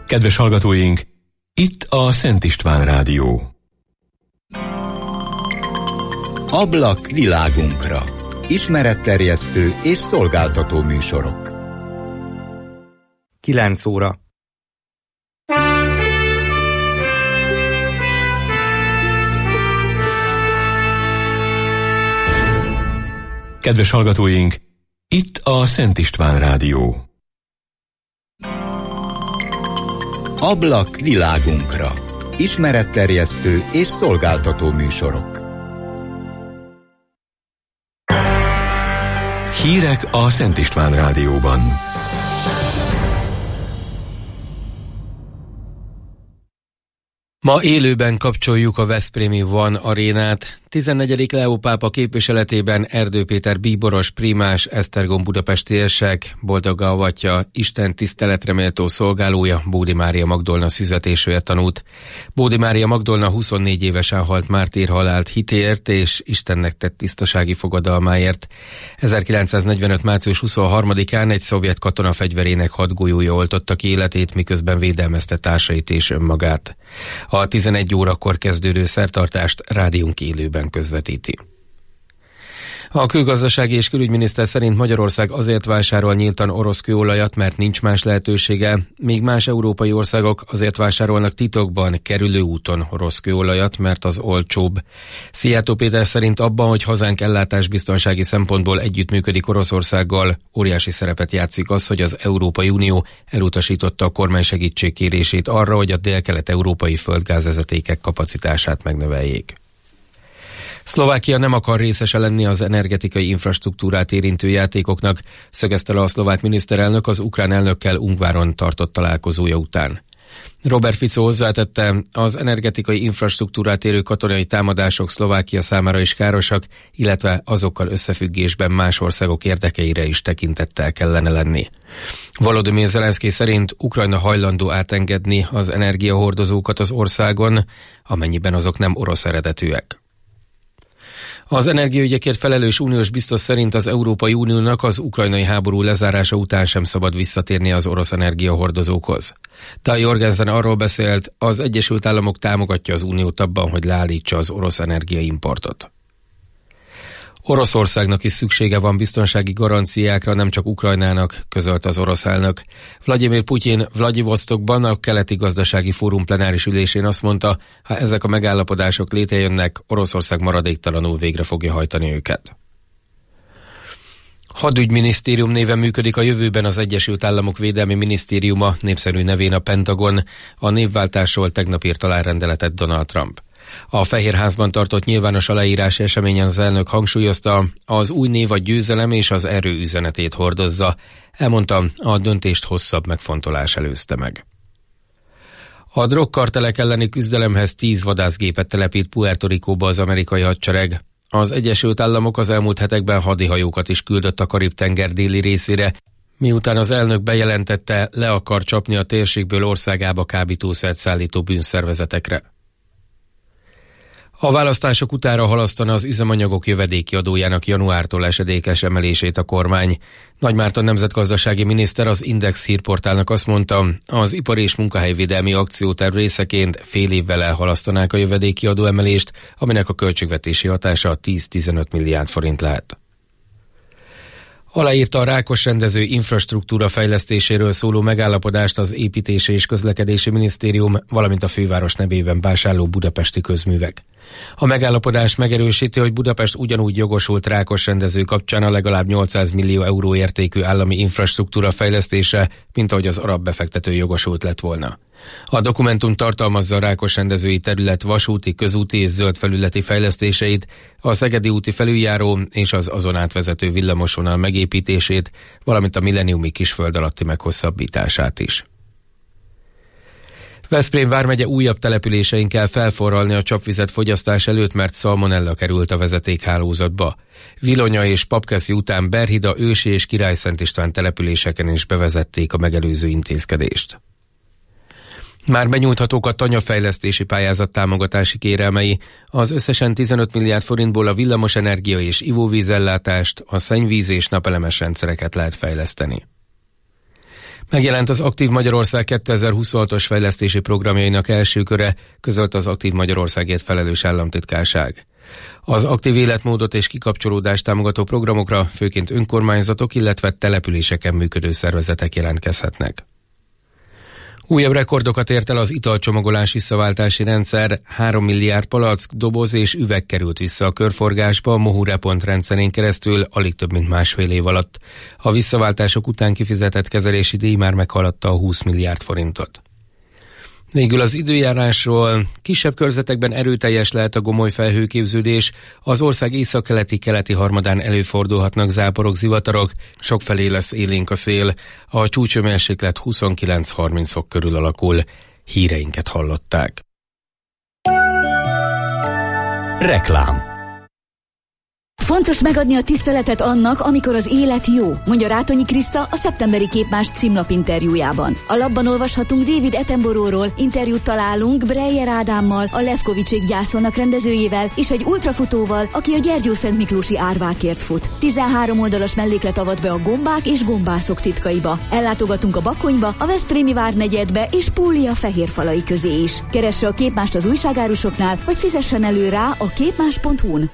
Kedves hallgatóink, itt a Szent István Rádió. Ablak világunkra. Ismeretterjesztő és szolgáltató műsorok. 9 óra. Kedves hallgatóink, itt a Szent István Rádió. Ablak világunkra. Ismeretterjesztő és szolgáltató műsorok. Hírek a Szent István Rádióban. Ma élőben kapcsoljuk a veszprémi Van arénát. 14. Leó pápa képviseletében Erdő Péter bíboros primás, Esztergom budapesti érsek, boldoga avatja, Isten tiszteletre méltó szolgálója, Bódi Mária Magdolna szüzetésért tanút. Bódi Mária Magdolna 24 évesen halt mártírhalált hitéért és Istennek tett tisztasági fogadalmáért. 1945. március 23-án egy szovjet katona fegyverének hadgolyója oltotta ki életét, miközben védelmezte társait és önmagát. A 11 órakor kezdődő szertartást rádiónk élőben közvetíti. A külgazdasági és külügyminiszter szerint Magyarország azért vásárol nyíltan orosz kőolajat, mert nincs más lehetősége, míg más európai országok azért vásárolnak titokban, kerülő úton orosz kőolajat, mert az olcsóbb. Szijjártó Péter szerint abban, hogy hazánk ellátásbiztonsági szempontból együttműködik Oroszországgal, óriási szerepet játszik az, hogy az Európai Unió elutasította a kormány segítségkérését arra, hogy a dél-kelet-európai földgázvezetékek kapacitását megnöveljék. Szlovákia nem akar részese lenni az energetikai infrastruktúrát érintő játékoknak, szögezte le a szlovák miniszterelnök az ukrán elnökkel Ungváron tartott találkozója után. Robert Fico hozzátette, az energetikai infrastruktúrát érő katonai támadások Szlovákia számára is károsak, illetve azokkal összefüggésben más országok érdekeire is tekintettel kellene lenni. Volodymyr Zelenszky szerint Ukrajna hajlandó átengedni az energiahordozókat az országon, amennyiben azok nem orosz eredetűek. Az energiaügyekért felelős uniós biztos szerint az Európai Uniónak az ukrajnai háború lezárása után sem szabad visszatérni az orosz energiahordozókhoz. Taj Jorgensen arról beszélt, az Egyesült Államok támogatja az uniót abban, hogy leállítsa az orosz energiaimportot. Oroszországnak is szüksége van biztonsági garanciákra, nem csak Ukrajnának, közölte az orosz elnök. Vladimir Putyin Vladivostokban a Keleti Gazdasági Fórum plenáris ülésén azt mondta, ha ezek a megállapodások létrejönnek, Oroszország maradéktalanul végre fogja hajtani őket. Hadügyminisztérium néven működik a jövőben az Egyesült Államok Védelmi Minisztériuma, népszerű nevén a Pentagon. A névváltásról tegnap írt alá rendeletet Donald Trump. A Fehérházban tartott nyilvános aláírási eseményen az elnök hangsúlyozta, az új név a győzelem és az erő üzenetét hordozza. Elmondta, a döntést hosszabb megfontolás előzte meg. A drogkartelek elleni küzdelemhez 10 vadászgépet telepít Puerto Ricóba az amerikai hadsereg. Az Egyesült Államok az elmúlt hetekben hadihajókat is küldött a Karib-tenger déli részére, miután az elnök bejelentette, le akar csapni a térségből országába kábítószert szállító bűnszervezetekre. A választások utánra halasztana az üzemanyagok jövedéki adójának januártól esedékes emelését a kormány. Nagy Márton nemzetgazdasági miniszter az Index hírportálnak azt mondta, az ipari és munkahelyvédelmi akcióterv részeként fél évvel elhalasztanák a jövedéki adóemelést, aminek a költségvetési hatása 10-15 milliárd forint lehet. Aláírta a Rákosrendező infrastruktúra fejlesztéséről szóló megállapodást az Építési és Közlekedési Minisztérium, valamint a főváros nevében vásárló budapesti közművek. A megállapodás megerősíti, hogy Budapest ugyanúgy jogosult Rákosrendező kapcsán a legalább 800 millió euró értékű állami infrastruktúra fejlesztése, mint ahogy az arab befektető jogosult lett volna. A dokumentum tartalmazza a Rákosrendezői terület vasúti, közúti és zöld felületi fejlesztéseit, a Szegedi úti felüljáró és az azon átvezető villamosvonal megépítését, valamint a milleniumi kisföld alatti meghosszabbítását is. Veszprém vármegye újabb településein kell felforralni a csapvizet fogyasztás előtt, mert szalmonella került a vezetékhálózatba. Vilonya és Papkeszi után Berhida, Ősi és Királyszent István településeken is bevezették a megelőző intézkedést. Már benyújthatók a tanyafejlesztési pályázat támogatási kérelmei. Az összesen 15 milliárd forintból a villamosenergia és ivóvízellátást, a szennyvíz és napelemes rendszereket lehet fejleszteni. Megjelent az Aktív Magyarország 2026-os fejlesztési programjainak első köre, közölt az Aktív Magyarországért felelős államtitkárság. Az aktív életmódot és kikapcsolódást támogató programokra főként önkormányzatok, illetve településeken működő szervezetek jelentkezhetnek. Újabb rekordokat ért el az italcsomagolás visszaváltási rendszer, 3 milliárd palack, doboz és üveg került vissza a körforgásba a Mohu-Repont rendszerén keresztül alig több mint másfél év alatt. A visszaváltások után kifizetett kezelési díj már meghaladta a 20 milliárd forintot. Végül az időjárásról. Kisebb körzetekben erőteljes lehet a gomoly felhőképződés, az ország északkeleti harmadán előfordulhatnak záporok, zivatarok, sokfelé lesz élénk a szél, a csúcshőmérséklet 29-30 fok körül alakul. Híreinket hallották. Reklám. Fontos megadni a tiszteletet annak, amikor az élet jó, mondja Rátonyi Kriszta a szeptemberi Képmás címlap interjújában. A lapban olvashatunk David Attenborough-ról, interjút találunk Breyer Ádámmal, a Levkovicsék gyászolnak rendezőjével, és egy ultrafutóval, aki a Gyergyószentmiklósi árvákért fut. 13 oldalas melléklet avat be a gombák és gombászok titkaiba. Ellátogatunk a Bakonyba, a Veszprémi Várnegyedbe és Púlia fehérfalai közé is. Keresse a Képmást az újságárusoknál, vagy fizessen elő rá a képmás.hu-n.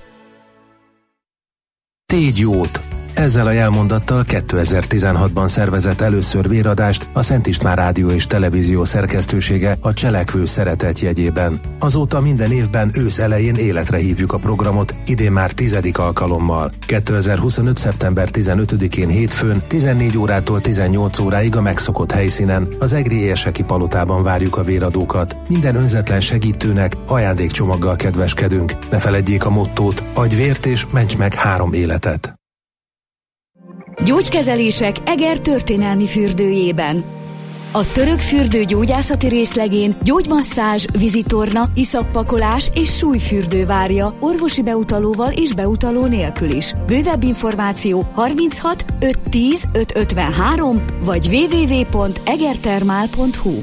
Tégy jót! Ezzel a jelmondattal 2016-ban szervezett először véradást a Szent István Rádió és Televízió szerkesztősége a Cselekvő Szeretet jegyében. Azóta minden évben ősz elején életre hívjuk a programot, idén már 10. alkalommal. 2025. szeptember 15-én hétfőn 14 órától 18 óráig a megszokott helyszínen, az Egri Érseki Palotában várjuk a véradókat. Minden önzetlen segítőnek ajándékcsomaggal kedveskedünk. Ne feledjék a mottót: adj vért és ments meg 3 életet. Gyógykezelések Eger történelmi fürdőjében. A Török fürdő gyógyászati részlegén gyógymasszázs, vizitorna, iszappakolás és súlyfürdő várja orvosi beutalóval és beutaló nélkül is. Bővebb információ 36 510 553 vagy www.egertermál.hu.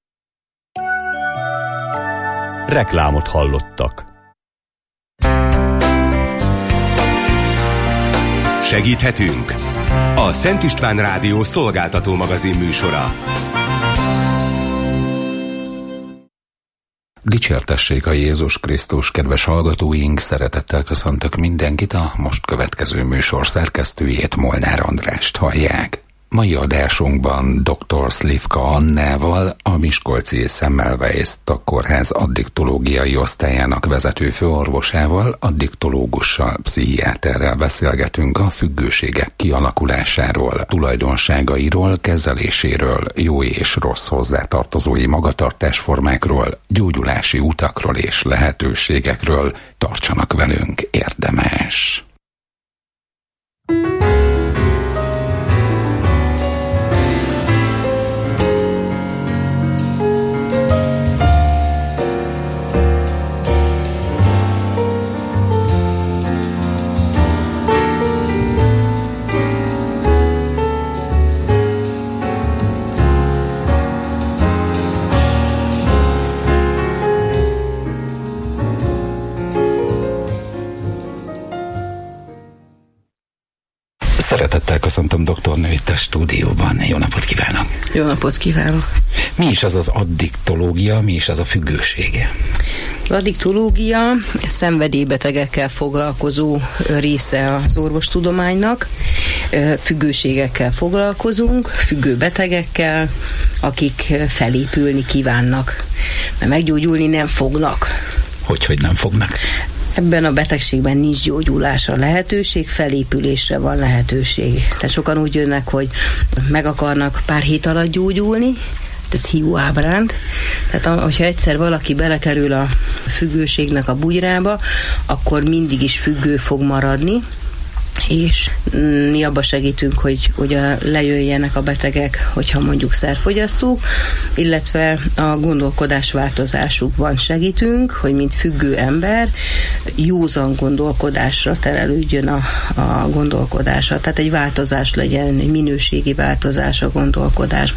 Reklámot hallottak. Segíthetünk? A Szent István Rádió szolgáltató magazin műsora. Dicsértessék a Jézus Krisztus, kedves hallgatóink, szeretettel köszöntök mindenkit, a most következő műsor szerkesztőjét, Molnár Andrást hallják. Mai adásunkban dr. Slivka Annával, a Miskolci Semmelweis kórház addiktológiai osztályának vezető főorvosával, addiktológussal, pszichiáterrel beszélgetünk a függőségek kialakulásáról, tulajdonságairól, kezeléséről, jó és rossz hozzátartozói magatartásformákról, gyógyulási utakról és lehetőségekről. Tartsanak velünk, érdemes! Szeretettel köszöntöm doktornő itt a stúdióban. Jó napot kívánok! Jó napot kívánok! Mi is az az addiktológia, mi is az a függősége? Az addiktológia szenvedélybetegekkel foglalkozó része az orvostudománynak. Függőségekkel foglalkozunk, függőbetegekkel, akik felépülni kívánnak, mert meggyógyulni nem fognak. Hogy nem fognak? Ebben a betegségben nincs gyógyulásra lehetőség, felépülésre van lehetőség. Tehát sokan úgy jönnek, hogy meg akarnak pár hét alatt gyógyulni, ez hiú ábránd. Tehát hogyha egyszer valaki belekerül a függőségnek a bugyrába, akkor mindig is függő fog maradni, és mi abba segítünk, hogy lejöjjenek a betegek, hogyha mondjuk szerfogyasztók, illetve a gondolkodásváltozásukban segítünk, hogy mint függő ember józan gondolkodásra terelődjön a gondolkodása. Tehát egy változás legyen, egy minőségi változás a gondolkodásban.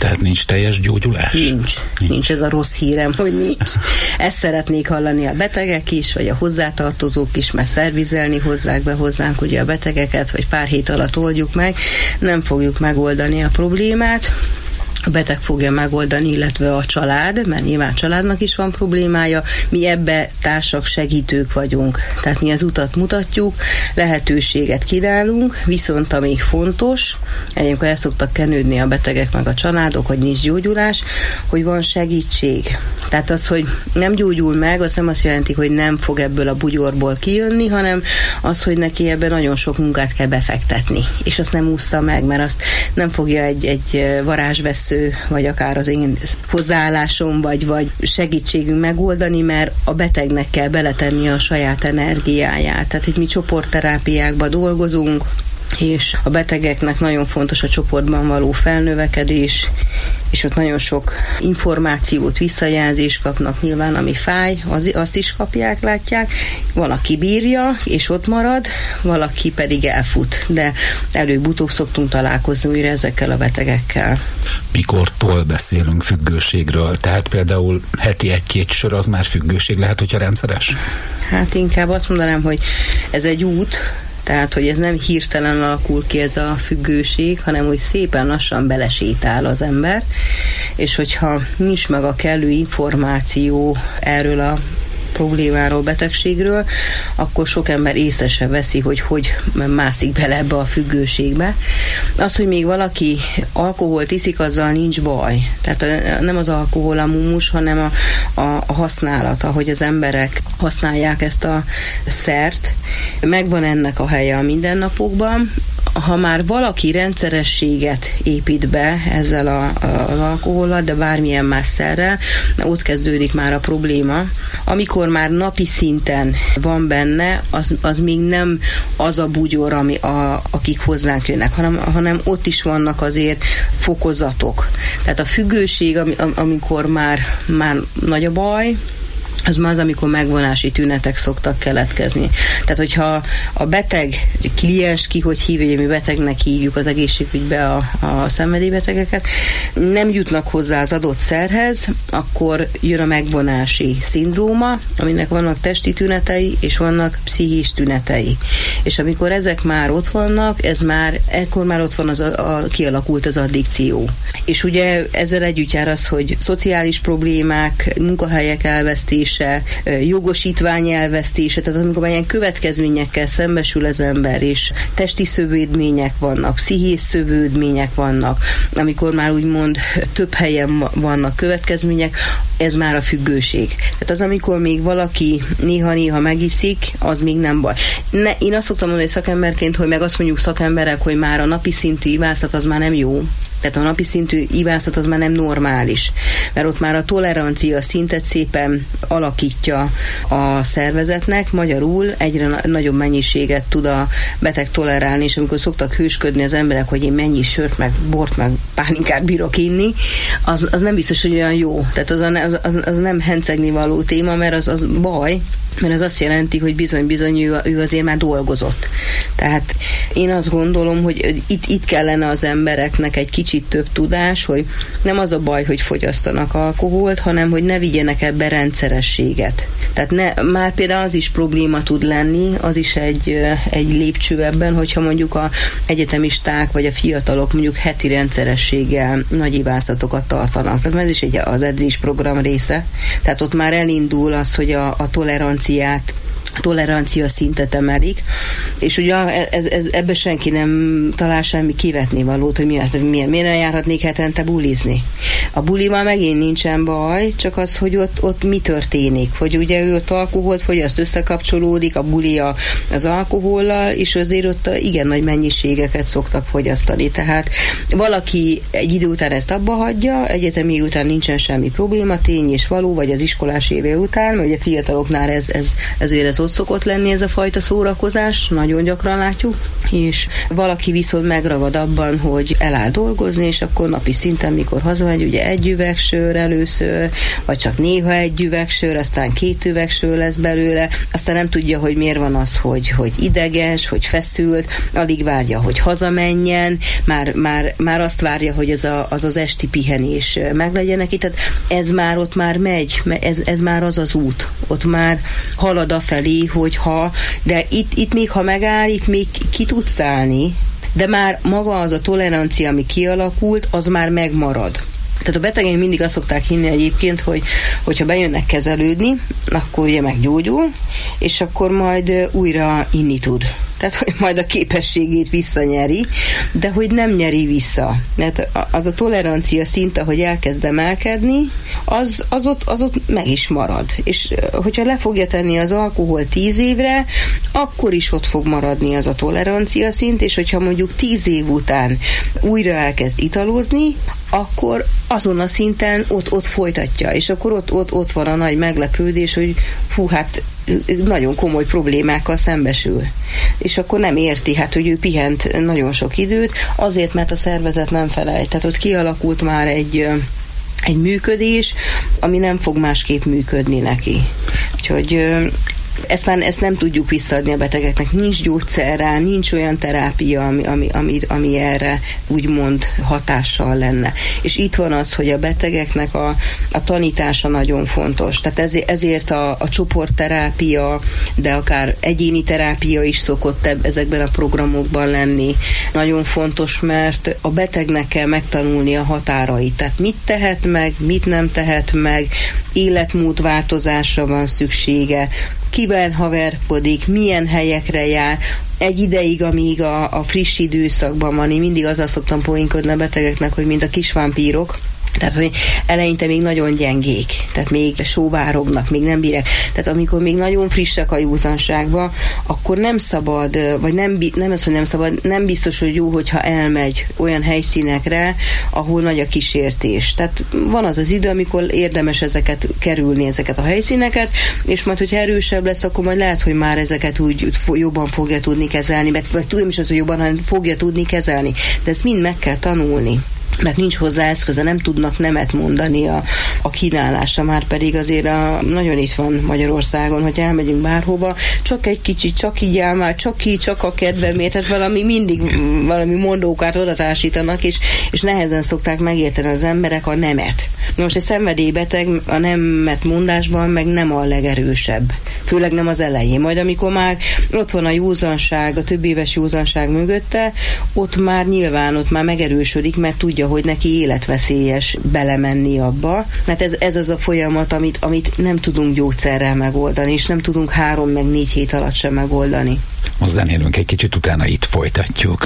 Tehát nincs teljes gyógyulás? Nincs ez a rossz hírem, hogy nincs. Ezt szeretnék hallani a betegek is, vagy a hozzátartozók is, mert szervizelni hozzák be hozzánk ugye a betegeket, vagy pár hét alatt oldjuk meg. Nem fogjuk megoldani a problémát. A beteg fogja megoldani, illetve a család, mert nyilván családnak is van problémája, mi ebbe társak, segítők vagyunk. Tehát mi az utat mutatjuk, lehetőséget kínálunk, viszont ami fontos, ilyenkor el szoktak kenődni a betegek meg a családok, hogy nincs gyógyulás, hogy van segítség. Tehát az, hogy nem gyógyul meg, az nem azt jelenti, hogy nem fog ebből a bugyorból kijönni, hanem az, hogy neki ebben nagyon sok munkát kell befektetni. És azt nem ússza meg, mert azt nem fogja egy varázsvesző vagy akár az én hozzáállásom, vagy segítségünk megoldani, mert a betegnek kell beletenni a saját energiáját. Tehát itt mi csoportterápiákban dolgozunk, és a betegeknek nagyon fontos a csoportban való felnövekedés, és ott nagyon sok információt, visszajelzést kapnak nyilván, ami fáj, azt is kapják, látják. Van, aki bírja, és ott marad, valaki pedig elfut, de előbb-utóbb szoktunk találkozni újra ezekkel a betegekkel. Mikortól beszélünk függőségről? Tehát például heti 1-2 sör az már függőség lehet, hogyha rendszeres? Hát inkább azt mondanám, hogy ez egy út, tehát, hogy ez nem hirtelen alakul ki ez a függőség, hanem hogy szépen lassan belesétál az ember, és hogyha nincs meg a kellő információ erről a problémáról, betegségről, akkor sok ember észre se veszi, hogy mászik bele ebbe a függőségbe. Az, hogy még valaki alkoholt iszik, azzal nincs baj. Tehát nem az alkohol a mumus, hanem a használata, hogy az emberek használják ezt a szert. Megvan ennek a helye a mindennapokban. Ha már valaki rendszerességet épít be ezzel az alkohollal, de bármilyen más szerrel, ott kezdődik már a probléma. Amikor már napi szinten van benne, az még nem az a bugyor, akik hozzánk jönnek, hanem ott is vannak azért fokozatok. Tehát a függőség, amikor már nagy a baj, az már az, amikor megvonási tünetek szoktak keletkezni. Tehát, hogyha a beteg, a kliens hogy hívja, mi betegnek hívjuk az egészségügybe a szenvedélybetegeket, nem jutnak hozzá az adott szerhez, akkor jön a megvonási szindróma, aminek vannak testi tünetei, és vannak pszichés tünetei. És amikor ezek már ott vannak, ekkor már ott van kialakult az addikció. És ugye ezzel együtt jár az, hogy szociális problémák, munkahelyek elvesztése, jogosítvány elvesztése, tehát amikor ilyen következményekkel szembesül az ember, és testi szövődmények vannak, pszichés szövődmények vannak, amikor már úgymond több helyen vannak következmények, ez már a függőség. Tehát az, amikor még valaki néha-néha megiszik, az még nem baj. Én azt szoktam mondani szakemberként, hogy meg azt mondjuk szakemberek, hogy már a napi szintű ivászat az már nem jó. Tehát a napi szintű ivászat az már nem normális, mert ott már a tolerancia szintet szépen alakítja a szervezetnek, magyarul egyre nagyobb mennyiséget tud a beteg tolerálni, és amikor szoktak hősködni az emberek, hogy én mennyi sört, meg bort, meg pálinkát bírok inni, az nem biztos, hogy olyan jó. Tehát az nem hencegni való téma, mert az baj, mert ez azt jelenti, hogy bizony ő azért már dolgozott. Tehát én azt gondolom, hogy itt kellene az embereknek egy kicsit több tudás, hogy nem az a baj, hogy fogyasztanak alkoholt, hanem hogy ne vigyenek ebbe rendszerességet. Tehát már például az is probléma tud lenni, az is egy lépcső ebben, hogyha mondjuk az egyetemisták vagy a fiatalok mondjuk heti rendszerességgel nagy ivászatokat tartanak. Tehát ez is az edzésprogram része. Tehát ott már elindul az, hogy a tolerancia szintet emelik, és ugye ebbe senki nem talál semmi kivetnivalót, hogy miért nem járhatnék hetente bulizni. A bulival megint nincsen baj, csak az, hogy ott mi történik, hogy ugye ő ott alkoholt fogyaszt, összekapcsolódik, a buli az alkohollal, és azért ott igen nagy mennyiségeket szoktak fogyasztani. Tehát valaki egy idő után ezt abba hagyja, egyetemi után nincsen semmi probléma, tény és való, vagy az iskolás éve után, vagy a fiataloknál ezért ez ott szokott lenni ez a fajta szórakozás, nagyon gyakran látjuk, és valaki viszont megragad abban, hogy eláll dolgozni, és akkor napi szinten, mikor hazamegy, ugye 1 üveg sör először, vagy csak néha 1 üveg sör, aztán 2 üveg sör lesz belőle, aztán nem tudja, hogy miért van az, hogy ideges, hogy feszült, alig várja, hogy hazamenjen, már azt várja, hogy az esti pihenés meglegyen neki, tehát ez már ott már megy, ez már az út, ott már halad afelé, de itt még ha megáll, itt még ki tudsz állni, de már maga az a tolerancia, ami kialakult, az már megmarad. Tehát a betegeim mindig azt szokták hinni egyébként, hogyha bejönnek kezelődni, akkor ugye meggyógyul, és akkor majd újra inni tud. Tehát, hogy majd a képességét visszanyeri, de hogy nem nyeri vissza. Mert az a tolerancia szint, ahogy elkezd emelkedni, az ott meg is marad. És hogyha le fogja tenni az alkohol 10 évre, akkor is ott fog maradni az a tolerancia szint, és hogyha mondjuk 10 év után újra elkezd italozni, akkor azon a szinten ott folytatja, és akkor ott van a nagy meglepődés, hogy nagyon komoly problémákkal szembesül. És akkor nem érti, hogy ő pihent nagyon sok időt, azért, mert a szervezet nem felejt. Tehát ott kialakult már egy működés, ami nem fog másképp működni neki. Úgyhogy ezt nem tudjuk visszaadni a betegeknek. Nincs gyógyszer rá, nincs olyan terápia, ami erre úgymond hatással lenne. És itt van az, hogy a betegeknek a tanítása nagyon fontos. Tehát ezért a csoportterápia, de akár egyéni terápia is szokott ezekben a programokban lenni. Nagyon fontos, mert a betegnek kell megtanulni a határait. Tehát mit tehet meg, mit nem tehet meg, életmódváltozásra van szüksége, kivel haverkodik, milyen helyekre jár, egy ideig, amíg a friss időszakban van, én mindig azzal szoktam poénkodni a betegeknek, hogy mint a kis vámpírok, tehát, hogy eleinte még nagyon gyengék, tehát még sóvárognak, még nem bírják. Tehát amikor még nagyon frissek a józanságban, akkor nem szabad, vagy nem az, hogy nem szabad, nem biztos, hogy jó, hogyha elmegy olyan helyszínekre, ahol nagy a kísértés. Tehát van az idő, amikor érdemes kerülni ezeket a helyszíneket, és majd, hogyha erősebb lesz, akkor majd lehet, hogy már ezeket úgy jobban fogja tudni kezelni, vagy tudom is az, hogy jobban, hanem fogja tudni kezelni. De ezt mind meg kell tanulni. Mert nincs hozzá eszköze, nem tudnak nemet mondani a kínálásra, már pedig azért nagyon itt van Magyarországon, hogy elmegyünk bárhova, csak egy kicsit, csak így áll már, csak a kedvemért, tehát valami mondókát odatársítanak, és nehezen szokták megérteni az emberek a nemet. Most egy szenvedélybeteg a nemet mondásban meg nem a legerősebb, főleg nem az elején. Majd amikor már ott van a józanság, a több éves józanság mögötte, ott már megerősödik, mert tudja, hogy neki életveszélyes belemenni abba. Mert ez az a folyamat, amit nem tudunk gyógyszerrel megoldani, és nem tudunk 3 meg 4 hét alatt sem megoldani. Most zenélünk egy kicsit, utána itt folytatjuk.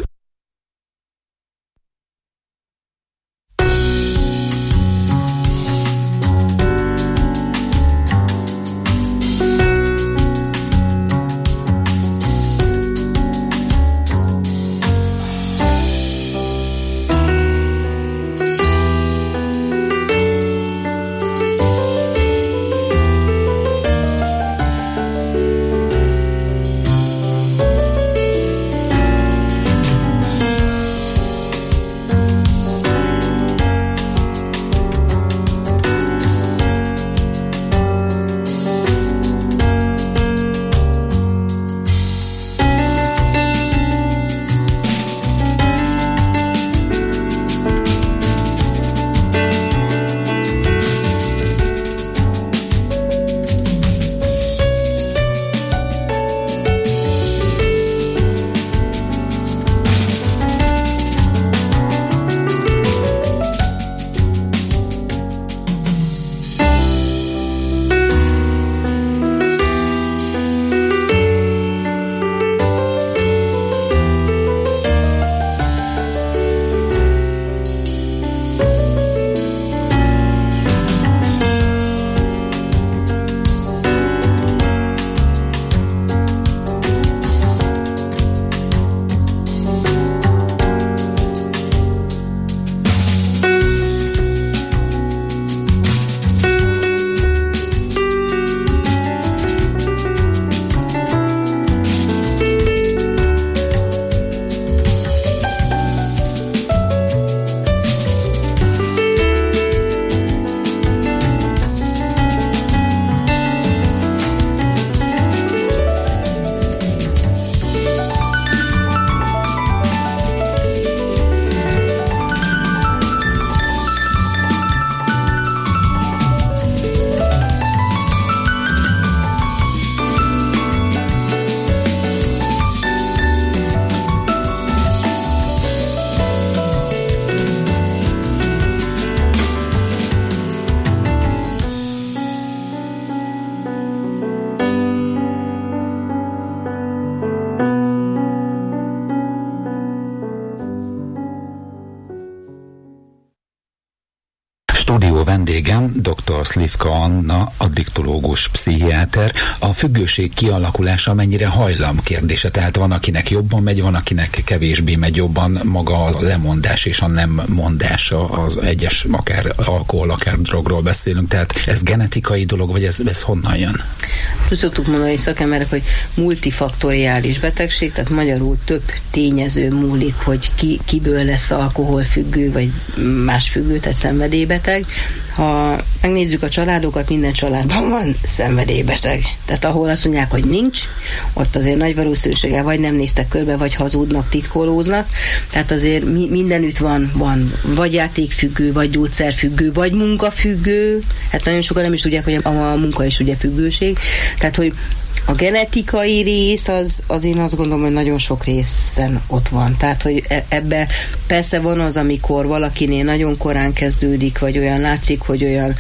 vendégem dr. Slivka Anna, addiktológus, pszichiáter. A függőség kialakulása mennyire hajlam kérdése, tehát van, akinek jobban megy, van, akinek kevésbé megy jobban maga a lemondás és a nem mondása az egyes, akár alkohol, akár drogról beszélünk, tehát ez genetikai dolog, vagy ez honnan jön? Úgy szoktuk mondani szakemberek, hogy multifaktoriális betegség, tehát magyarul több tényező múlik, hogy kiből lesz alkoholfüggő, vagy más függő, tehát szenvedélybeteg. Ha megnézzük a családokat, minden családban van szenvedélybeteg. Tehát ahol azt mondják, hogy nincs, ott azért nagy valószínűséggel vagy nem néztek körbe, vagy hazudnak, titkolóznak. Tehát azért mindenütt van vagy játékfüggő, vagy gyógyszerfüggő, vagy munkafüggő. Hát nagyon sokan nem is tudják, hogy a munka is ugye függőség. Tehát, hogy a genetikai rész, az én azt gondolom, hogy nagyon sok részen ott van. Tehát, hogy ebbe persze van az, amikor valakinél nagyon korán kezdődik, vagy olyan látszik, hogy olyan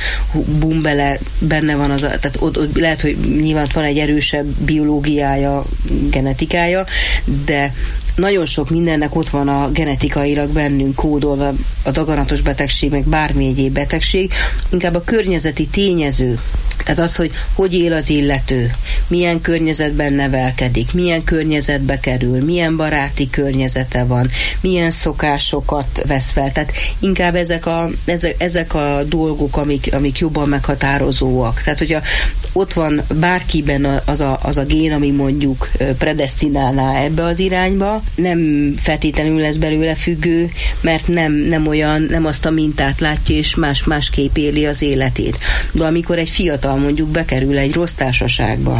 benne van az, tehát ott lehet, hogy nyilván van egy erősebb biológiája, genetikája, de nagyon sok mindennek ott van a genetikailag bennünk kódolva, a daganatos betegség, meg bármi egyéb betegség, inkább a környezeti tényező. Tehát az, hogy él az illető, milyen környezetben nevelkedik, milyen környezetbe kerül, milyen környezete van, milyen szokásokat vesz fel. Tehát inkább ezek a dolgok, amik jobban meghatározóak. Tehát, hogyha ott van bárkiben az a gén, ami mondjuk predesztinálná ebbe az irányba, nem feltétlenül lesz belőle függő, mert nem azt a mintát látja, és másképp éli az életét. De amikor egy fiatal mondjuk bekerül egy rossz társaságba,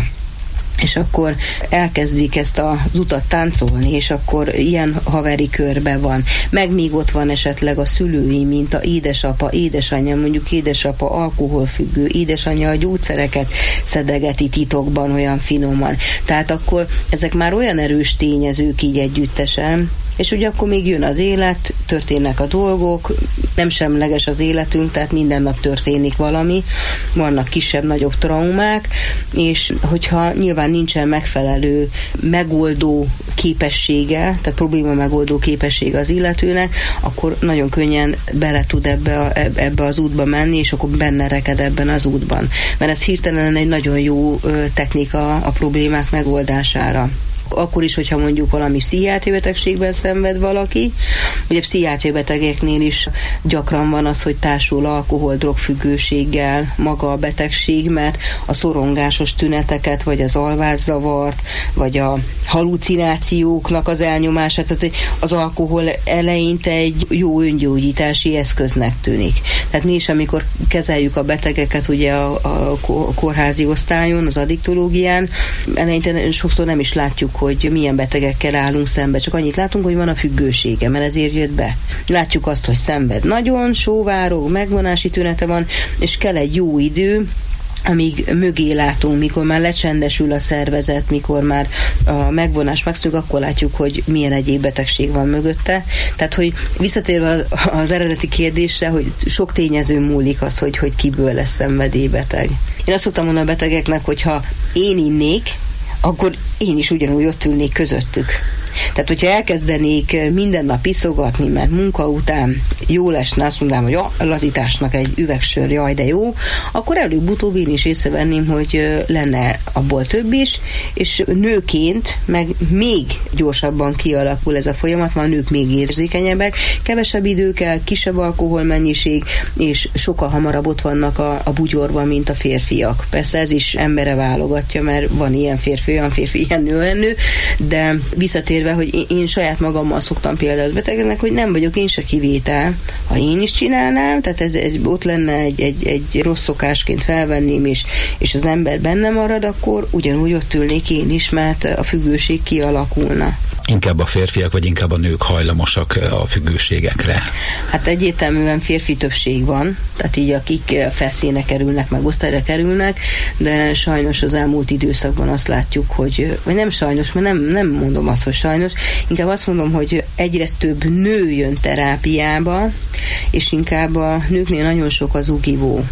és akkor elkezdik ezt az utat táncolni, és akkor ilyen haveri körbe van. Meg még ott van esetleg a szülői, mint a édesapa, édesanyja, mondjuk édesapa alkoholfüggő, édesanyja a gyógyszereket szedegeti titokban olyan finoman. Tehát akkor ezek már olyan erős tényezők így együttesen, és ugye akkor még jön az élet, történnek a dolgok, nem semleges az életünk, tehát minden nap történik valami, vannak kisebb-nagyobb traumák, és hogyha nyilván nincsen megfelelő megoldó képessége, tehát probléma megoldó képessége az illetőnek, akkor nagyon könnyen bele tud ebbe az útba menni, és akkor benne reked ebben az útban. Mert ez hirtelen egy nagyon jó technika a problémák megoldására. Akkor is, hogyha mondjuk valami pszichiátriai betegségben szenved valaki, ugye pszichiátriai betegeknél is gyakran van az, hogy társul alkohol-drogfüggőséggel maga a betegség, mert a szorongásos tüneteket, vagy az alvászavart, vagy a halucinációknak az elnyomását, tehát az alkohol eleinte egy jó öngyógyítási eszköznek tűnik. Tehát mi is, amikor kezeljük a betegeket ugye a kórházi osztályon, az addiktológián, eleinte sokszor nem is látjuk, hogy milyen betegekkel állunk szembe, csak annyit látunk, hogy van a függősége, mert ezért jött be. Látjuk azt, hogy szenved nagyon, sóváró, megvonási tünete van, és kell egy jó idő, amíg mögé látunk, mikor már lecsendesül a szervezet, mikor már a megvonás megszűnik, akkor látjuk, hogy milyen egyéb betegség van mögötte. Tehát, hogy visszatérve az eredeti kérdésre, hogy sok tényező múlik az, hogy kiből lesz szenvedélybeteg. Én azt szoktam mondani a betegeknek, hogy ha én innék, akkor én is ugyanúgy ott ülnék közöttük. Tehát, hogyha elkezdenék minden nap iszogatni, mert munka után jól esne, azt mondanám, hogy a lazításnak egy üvegsör, jaj, de jó, akkor előbb-utóbb én is észrevenném, hogy lenne abból több is, és nőként meg még gyorsabban kialakul ez a folyamat, mert a nők még érzékenyebbek, kevesebb idő kell, kisebb alkoholmennyiség, és sokkal hamarabb ott vannak a bugyorban, mint a férfiak. Persze ez is embere válogatja, mert van ilyen férfi, olyan férfi, ilyen nő, de visszatérve, hogy én saját magammal szoktam például betegeknek, hogy nem vagyok én se kivétel. Ha én is csinálnám, tehát ez ott lenne egy rossz szokásként felvenném, és az ember benne marad, akkor ugyanúgy ott ülnék én is, mert a függőség kialakulna. Inkább a férfiak, vagy inkább a nők hajlamosak a függőségekre? Hát egyértelműen férfi többség van, tehát így akik felszíne kerülnek, meg osztályra kerülnek, de sajnos az elmúlt időszakban azt látjuk, hogy, vagy nem sajnos, mert nem mondom azt, hogy sajnos, inkább azt mondom, hogy egyre több nő jön terápiába, és inkább a nőknél nagyon sok az ugívó.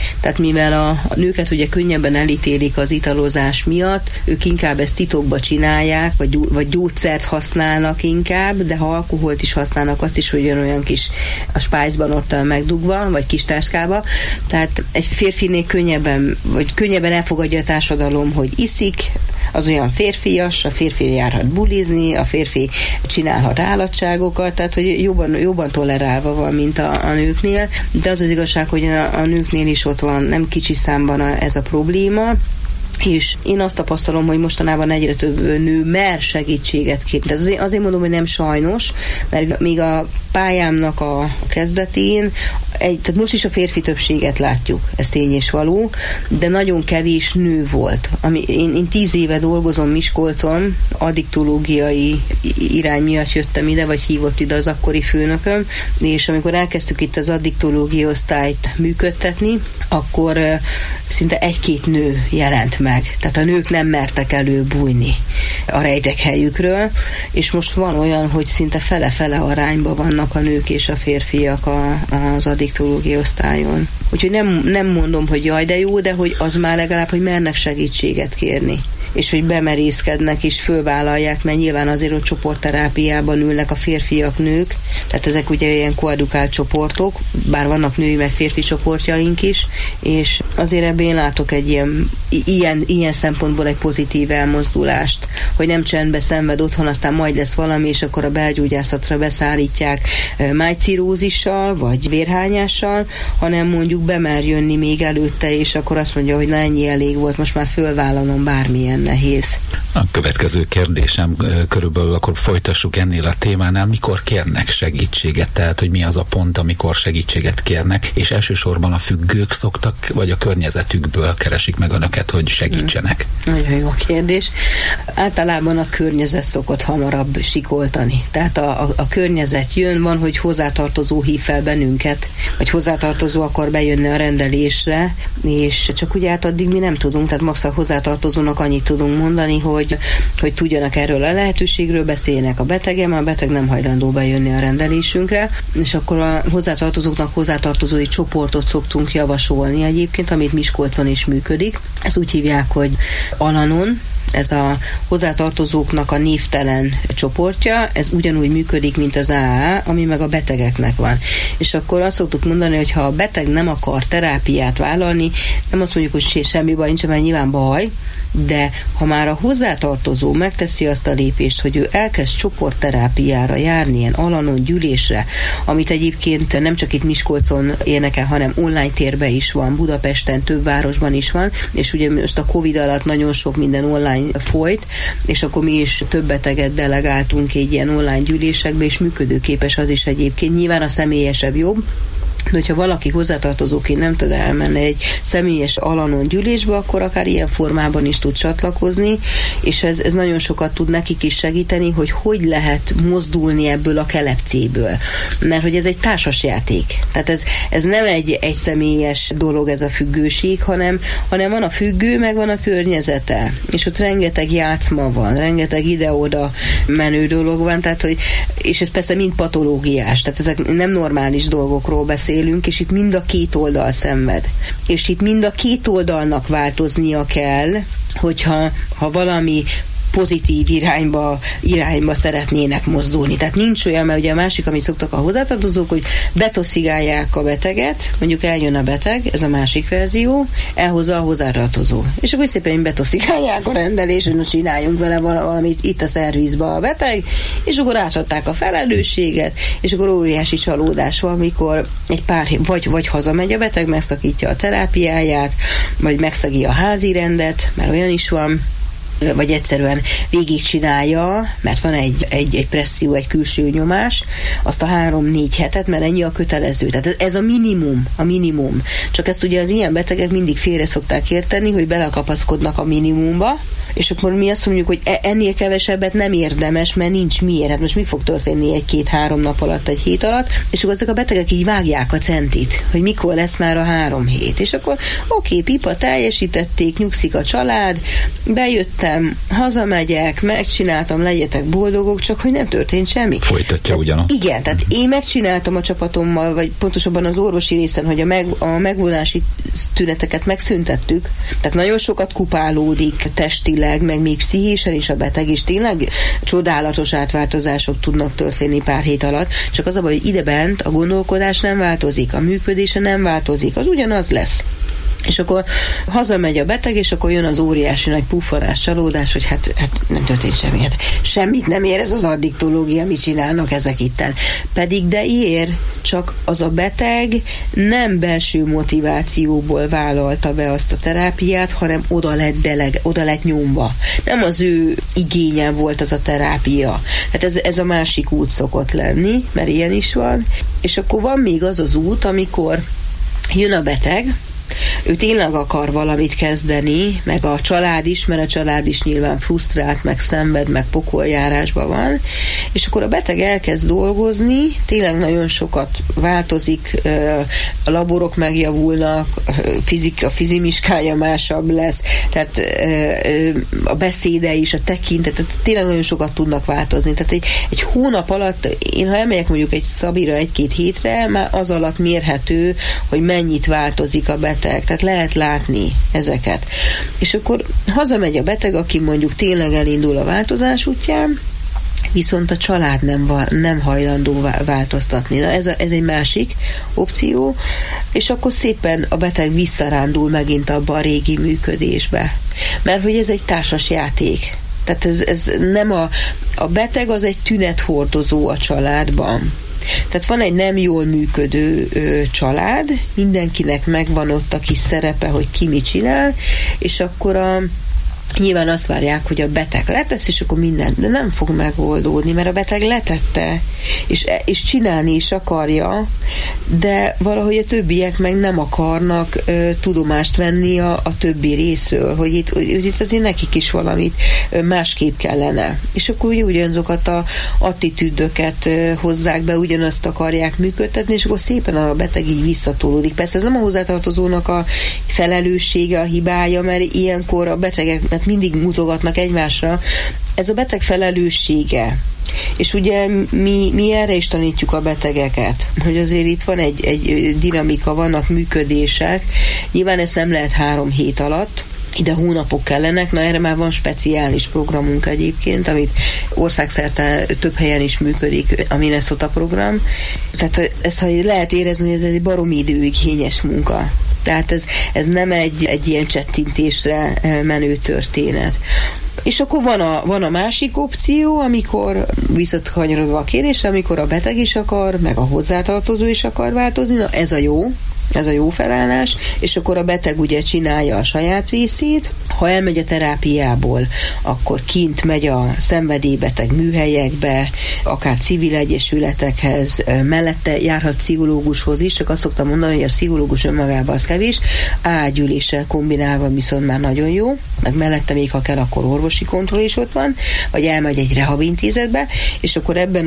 Tehát mivel a nőket ugye könnyebben elítélik az italozás miatt, ők inkább ezt titokba csinálják, vagy gyógyszert használnak inkább, de ha alkoholt is használnak, azt is olyan kis a spájzban ott megdugva, vagy kis táskába. Tehát egy férfinél könnyebben elfogadja a társadalom, hogy iszik, az olyan férfias, a férfi járhat bulizni, a férfi csinálhat állatságokat, tehát hogy jobban tolerálva van, mint a nőknél, de az igazság, hogy a nőknél is ott van, nem kicsi számban ez a probléma, és én azt tapasztalom, hogy mostanában egyre több nő mer segítséget kérni. Azért mondom, hogy nem sajnos, mert még a pályámnak a kezdetén, tehát most is a férfi többséget látjuk, ez tény és való, de nagyon kevés nő volt. Én 10 éve dolgozom Miskolcon, addiktológiai irány miatt jöttem ide, vagy hívott ide az akkori főnököm, és amikor elkezdtük itt az addiktológia osztályt működtetni, akkor szinte 1-2 nő jelent meg. Tehát a nők nem mertek előbújni a rejtekhelyükről, és most van olyan, hogy szinte fele-fele arányban vannak a nők és a férfiak az addiktológia osztályon. Úgyhogy nem mondom, hogy jaj, de jó, de hogy az már legalább, hogy mernek segítséget kérni. És hogy bemerészkednek és fölvállalják, mert nyilván azért, hogy csoportterápiában ülnek a férfiak, nők, tehát ezek ugye ilyen koedukált csoportok, bár vannak női meg férfi csoportjaink is, és azért ebben én látok egy ilyen szempontból egy pozitív elmozdulást, hogy nem csendbe szenved otthon, aztán majd lesz valami, és akkor a belgyógyászatra beszállítják májcirózissal, vagy vérhányással, hanem mondjuk bemer jönni még előtte, és akkor azt mondja, hogy na ennyi elég volt, most már fölvállalom bármilyen nehéz. A következő kérdésem körülbelül akkor folytassuk ennél a témánál. Mikor kérnek segítséget? Tehát, hogy mi az a pont, amikor segítséget kérnek, és elsősorban a függők szoktak, vagy a környezetükből keresik meg önöket, hogy segítsenek? Nagyon jó kérdés. Általában a környezet szokott hamarabb sikoltani. Tehát a környezet jön, van, hogy hozzátartozó hív fel bennünket, vagy hozzátartozó akar bejönni a rendelésre, és csak ugye addig mi nem tudunk, tehát max a hozzátartozónak annyit tudunk mondani, hogy tudjanak erről a lehetőségről, beszéljenek a betegem, a beteg nem hajlandó bejönni a rendelésünkre, és akkor a hozzátartozóknak hozzátartozói csoportot szoktunk javasolni egyébként, amit Miskolcon is működik. Ezt úgy hívják, hogy Alanon, ez a hozzátartozóknak a névtelen csoportja, ez ugyanúgy működik, mint az AA, ami meg a betegeknek van. És akkor azt szoktuk mondani, hogy ha a beteg nem akar terápiát vállalni, nem azt mondjuk, hogy semmi baj nincs, mert nyilván baj, de ha már a hozzátartozó megteszi azt a lépést, hogy ő elkezd csoportterápiára járni, ilyen Alanon gyűlésre, amit egyébként nem csak itt Miskolcon érnek el, hanem online térben is van, Budapesten, több városban is van, és ugye most a Covid alatt nagyon sok minden online folyt, és akkor mi is több beteget delegáltunk egy ilyen online gyűlésekbe, és működőképes az is egyébként. Nyilván a személyesebb jobb, de hogyha valaki hozzátartozóként nem tud elmenni egy személyes Alanon gyűlésbe, akkor akár ilyen formában is tud csatlakozni, és ez nagyon sokat tud nekik is segíteni, hogy lehet mozdulni ebből a kelepcéből. Mert hogy ez egy társasjáték. Tehát ez nem egy személyes dolog ez a függőség, hanem van a függő, meg van a környezete. És ott rengeteg játszma van, rengeteg ide-oda menő dolog van, tehát és ez persze mind patológiás, tehát ezek nem normális dolgokról beszélünk, és itt mind a két oldal szenved. És itt mind a két oldalnak változnia kell, hogyha valami pozitív irányba szeretnének mozdulni. Tehát nincs olyan, mert ugye a másik, amit szoktak a hozzátartozók, hogy betoszigálják a beteget, mondjuk eljön a beteg, ez a másik verzió, elhozza a hozzátartozó. És akkor szépen betoszigálják a rendelést, hogy csináljunk vele valamit itt a szervizba a beteg, és akkor átadták a felelősséget, és akkor óriási csalódás van, mikor egy pár vagy hazamegy a beteg, megszakítja a terápiáját, vagy megszegi a házi rendet, mert olyan is van, vagy egyszerűen végigcsinálja, mert van egy presszió, egy külső nyomás, azt a 3-4 hetet, mert ennyi a kötelező. Tehát ez a minimum. Csak ezt ugye az ilyen betegek mindig félre szokták érteni, hogy belekapaszkodnak a minimumba, És akkor mi azt mondjuk, hogy ennél kevesebbet nem érdemes, mert nincs miért. Hát most mi fog történni 1-2-3 nap alatt, egy hét alatt, és akkor ezek a betegek így vágják a centit, hogy mikor lesz már a 3 hét. És akkor oké, pipa, teljesítették, nyugszik a család, bejöttem, hazamegyek, megcsináltam, legyetek boldogok, csak hogy nem történt semmi. Folytatja ugyanazt. Igen, tehát én megcsináltam a csapatommal, vagy pontosabban az orvosi részen, hogy a megvonulási tüneteket megszüntettük, tehát nagyon sokat kupálódik testileg, meg még pszichésen is a beteg, és tényleg csodálatos átváltozások tudnak történni pár hét alatt, csak az a baj, hogy idebent a gondolkodás nem változik, a működése nem változik, az ugyanaz lesz. És akkor hazamegy a beteg, és akkor jön az óriási nagy puffanás, csalódás, hogy hát nem történt semmi. Hát semmit nem ér ez az addiktológia, mit csinálnak ezek itten. Pedig de ér, csak az a beteg nem belső motivációból vállalta be azt a terápiát, hanem oda lett nyomva. Nem az ő igénye volt az a terápia. Tehát ez a másik út szokott lenni, mert ilyen is van. És akkor van még az az út, amikor jön a beteg, ő tényleg akar valamit kezdeni, meg a család is, mert a család is nyilván frusztrált, meg szenved, meg pokoljárásban van, és akkor a beteg elkezd dolgozni, tényleg nagyon sokat változik, a laborok megjavulnak, a fizimiskája másabb lesz, tehát a beszéde is, a tekintet, tehát tényleg nagyon sokat tudnak változni. Tehát egy hónap alatt, én ha elmegyek mondjuk egy Szabira 1-2 hétre, már az alatt mérhető, hogy mennyit változik a beteg. Tehát lehet látni ezeket. És akkor hazamegy a beteg, aki mondjuk tényleg elindul a változás útján, viszont a család nem hajlandó változtatni. Na ez egy másik opció, és akkor szépen a beteg visszarándul megint abba a régi működésbe. Mert hogy ez egy társas játék. Tehát ez nem a beteg az egy tünethordozó a családban. Tehát van egy nem jól működő család, mindenkinek megvan ott a kis szerepe, hogy ki mit csinál, és akkor nyilván azt várják, hogy a beteg letesz, és akkor minden, de nem fog megoldódni, mert a beteg letette, és csinálni is akarja, de valahogy a többiek meg nem akarnak tudomást venni a többi részről, hogy itt azért nekik is valamit másképp kellene. És akkor ugyanazokat a attitűdöket hozzák be, ugyanazt akarják működtetni, és akkor szépen a beteg így visszatolódik. Persze ez nem a hozzátartozónak a felelőssége, a hibája, mert ilyenkor a betegek mindig mutogatnak egymásra. Ez a beteg felelőssége. És ugye mi erre is tanítjuk a betegeket, hogy azért itt van egy dinamika, vannak működések. Nyilván ezt nem lehet 3 hét alatt, ide hónapok kellenek, na erre már van speciális programunk egyébként, amit országszerte több helyen is működik, a Minnesota program. Tehát ezt, ha lehet érezni, hogy ez egy baromi időigényes munka. Tehát ez nem egy ilyen csettintésre menő történet. És akkor van a másik opció, amikor visszakanyarodva a kérésre, amikor a beteg is akar, meg a hozzátartozó is akar változni, na ez a jó felállás, és akkor a beteg ugye csinálja a saját részét, ha elmegy a terápiából, akkor kint megy a szenvedélybeteg műhelyekbe, akár civil egyesületekhez, mellette járhat pszichológushoz is, csak azt szoktam mondani, hogy a pszichológus önmagában az kevés, ágyüléssel kombinálva viszont már nagyon jó, meg mellette még ha kell, akkor orvosi kontroll is ott van, vagy elmegy egy rehabintézetbe, és akkor ebben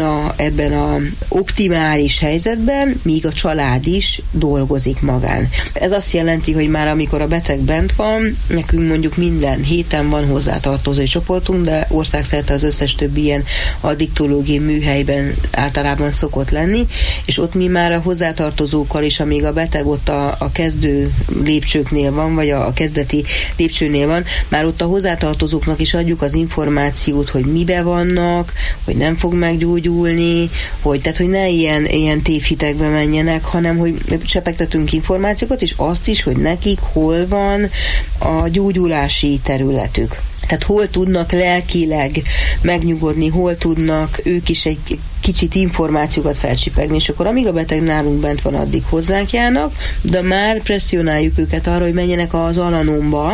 a optimális helyzetben még a család is dolgozik magán. Ez azt jelenti, hogy már amikor a beteg bent van, nekünk mondjuk minden héten van hozzátartozói csoportunk, de országszerte az összes többi ilyen addiktológiai műhelyben általában szokott lenni, és ott mi már a hozzátartozókkal is, amíg a beteg ott a kezdő lépcsőknél van, vagy a kezdeti lépcsőnél van, már ott a hozzátartozóknak is adjuk az információt, hogy mibe vannak, hogy nem fog meggyógyulni, tehát hogy ne ilyen tévhitekbe menjenek, hanem hogy csepegtetünk információkat, és azt is, hogy nekik hol van a gyógyulási területük. Tehát hol tudnak lelkileg megnyugodni, hol tudnak ők is egy kicsit információkat felcsipegni, és akkor amíg a beteg nálunk bent van, addig hozzánk járnak, de már presszionáljuk őket arra, hogy menjenek az Alanomba,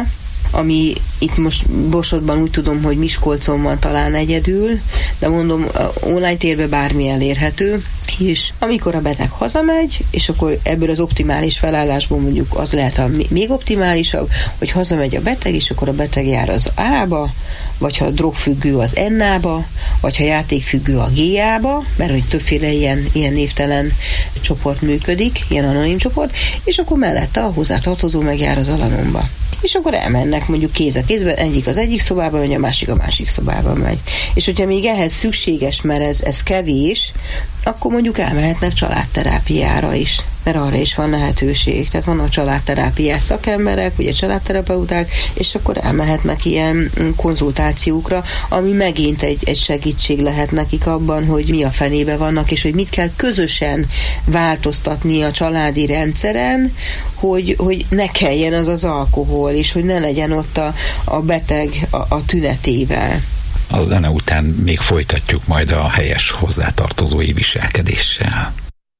ami itt most Borsodban úgy tudom, hogy Miskolcon van talán egyedül, de mondom, online térben bármi elérhető, és amikor a beteg hazamegy, és akkor ebből az optimális felállásból mondjuk az lehet a még optimálisabb, hogy hazamegy a beteg, és akkor a beteg jár az A-ba, vagy ha drogfüggő az N-ába, vagy ha játékfüggő a G-ába, mert hogy többféle ilyen névtelen csoport működik, ilyen anonim csoport, és akkor mellette a hozzátartozó megjár az Alanonba. És akkor elmennek mondjuk kéz a kézben, egyik az egyik szobába megy, a másik szobába megy. És hogyha még ehhez szükséges, mert ez kevés, akkor mondjuk elmehetnek családterápiára is, mert arra is van lehetőség. Tehát van a családterápiás szakemberek, ugye családterapeuták, és akkor elmehetnek ilyen konzultációkra, ami megint egy segítség lehet nekik abban, hogy mi a fenébe vannak, és hogy mit kell közösen változtatni a családi rendszeren, hogy ne kelljen az alkohol, és hogy ne legyen ott a beteg a tünetével. A zene után még folytatjuk majd a helyes hozzátartozói viselkedéssel.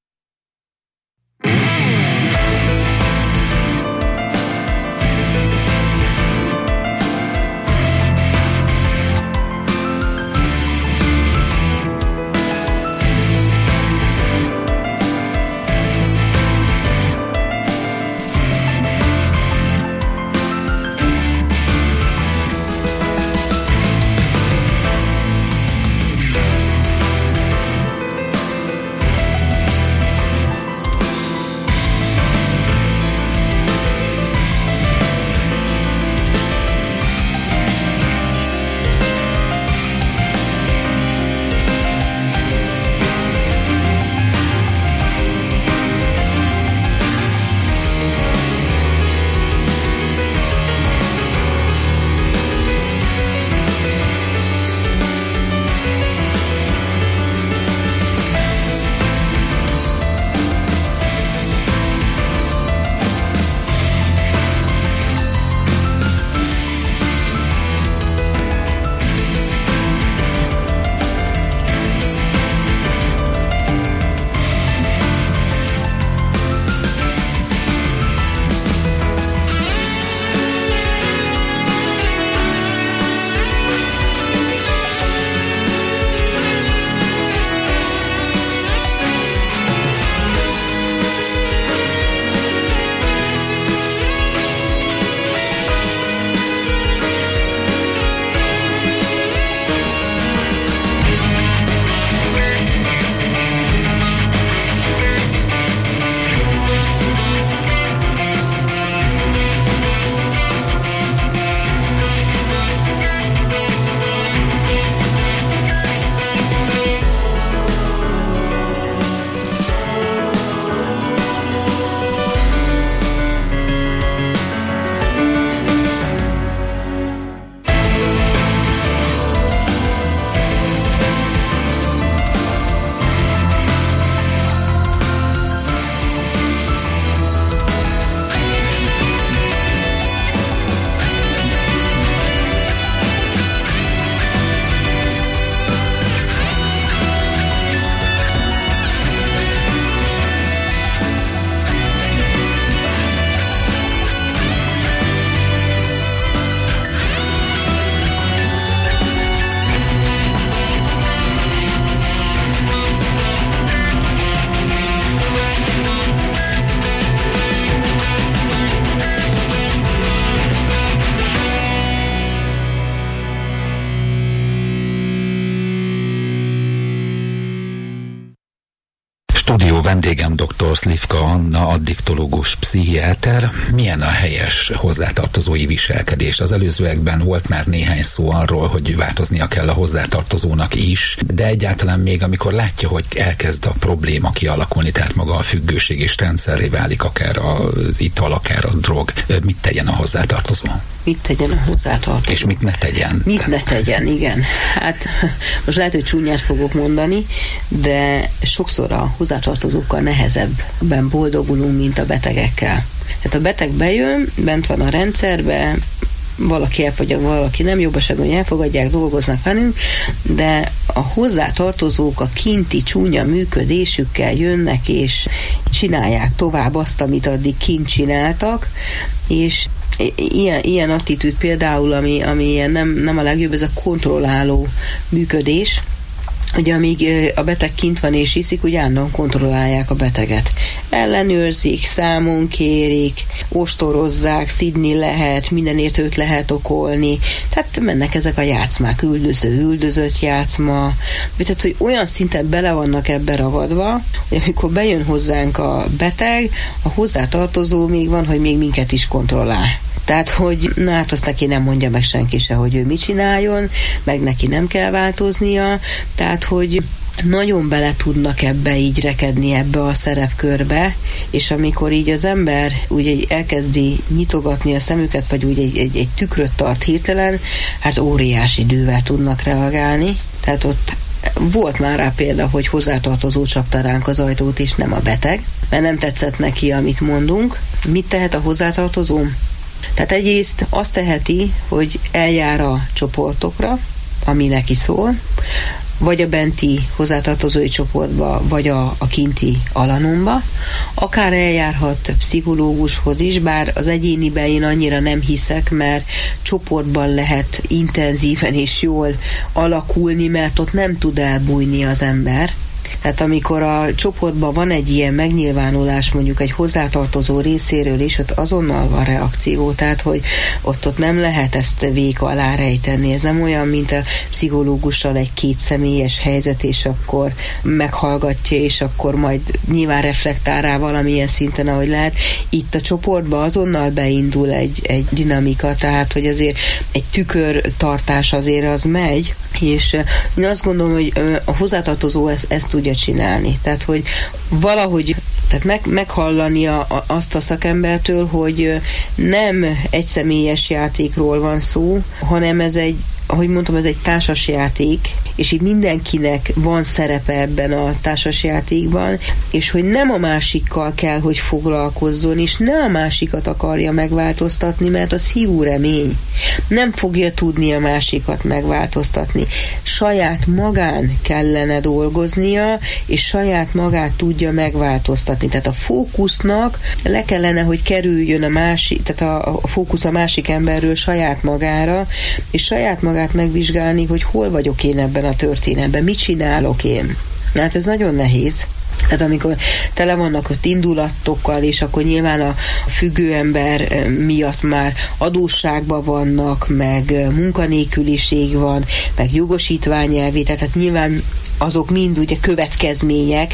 Stúdió vendégem dr. Slivka Anna, addiktológus pszichiáter. Milyen a helyes hozzátartozói viselkedés? Az előzőekben volt már néhány szó arról, hogy változnia kell a hozzátartozónak is, de egyáltalán még amikor látja, hogy elkezd a probléma kialakulni, tehát maga a függőség és rendszerré válik, akár az ital, akár a drog, mit tegyen a hozzátartozó? Mit tegyen a hozzátartozó? És mit ne tegyen? Mit ne tegyen, igen. Hát most lehet, hogy csúnyát fogok mondani, de sokszor a hozzátartozókkal nehezebben boldogulunk, mint a betegekkel. Tehát a beteg bejön, bent van a rendszerbe, valaki elfogyja, valaki nem, jobb esetben, hogy elfogadják, dolgoznak velünk, de a hozzátartozók a kinti csúnya működésükkel jönnek, és csinálják tovább azt, amit addig kint csináltak, és ilyen attitűd például, ami ilyen nem a legjobb, ez a kontrolláló működés. Ugye amíg a beteg kint van és iszik, ugye állandóan kontrollálják a beteget. Ellenőrzik, számon kérik, ostorozzák, szidni lehet, mindenért őt lehet okolni. Tehát mennek ezek a játszmák, üldözött játszma. Tehát, hogy olyan szinten bele vannak ebbe ragadva, hogy amikor bejön hozzánk a beteg, a hozzátartozó még van, hogy még minket is kontrollál. Tehát, hogy hát azt neki nem mondja meg senki se, hogy ő mit csináljon, meg neki nem kell változnia, tehát, hogy nagyon bele tudnak ebbe így rekedni ebbe a szerepkörbe, és amikor így az ember úgy elkezdi nyitogatni a szemüket, vagy úgy egy tükröt tart hirtelen, hát óriási idővel tudnak reagálni. Tehát ott volt már rá példa, hogy hozzátartozó csapta ránk az ajtót, és nem a beteg, mert nem tetszett neki, amit mondunk. Mit tehet a hozzátartozó? Tehát egyrészt azt teheti, hogy eljár a csoportokra, ami neki szól, vagy a benti hozzátartozói csoportba, vagy a kinti Alanomba. Akár eljárhat pszichológushoz is, bár az egyéniben én annyira nem hiszek, mert csoportban lehet intenzíven és jól alakulni, mert ott nem tud elbújni az ember. Tehát amikor a csoportban van egy ilyen megnyilvánulás mondjuk egy hozzátartozó részéről is, ott azonnal van reakció, tehát hogy ott nem lehet ezt véka alá rejteni. Ez nem olyan, mint a pszichológussal egy kétszemélyes helyzet, és akkor meghallgatja, és akkor majd nyilván reflektál rá valamilyen szinten, ahogy lehet. Itt a csoportban azonnal beindul egy dinamika, tehát hogy azért egy tükörtartás azért az megy, és én azt gondolom, hogy a hozzátartozó ezt tudja csinálni. Tehát, hogy valahogy meghallani azt a szakembertől, hogy nem egy személyes játékról van szó, hanem ez egy, ahogy mondtam, ez egy társasjáték, és így mindenkinek van szerepe ebben a társasjátékban, és hogy nem a másikkal kell, hogy foglalkozzon, és ne a másikat akarja megváltoztatni, mert az hiú remény. Nem fogja tudni a másikat megváltoztatni. Saját magán kellene dolgoznia, és saját magát tudja megváltoztatni. Tehát a fókusznak le kellene, hogy kerüljön a másik, tehát a fókusz a másik emberről saját magára, és saját magát megvizsgálni, hogy hol vagyok én ebben a történetben, mit csinálok én. Hát ez nagyon nehéz. Tehát amikor tele vannak ott indulatokkal, és akkor nyilván a függő ember miatt már adósságban vannak, meg munkanélküliség van, meg jogosítványelvé, tehát nyilván azok mind ugye következmények.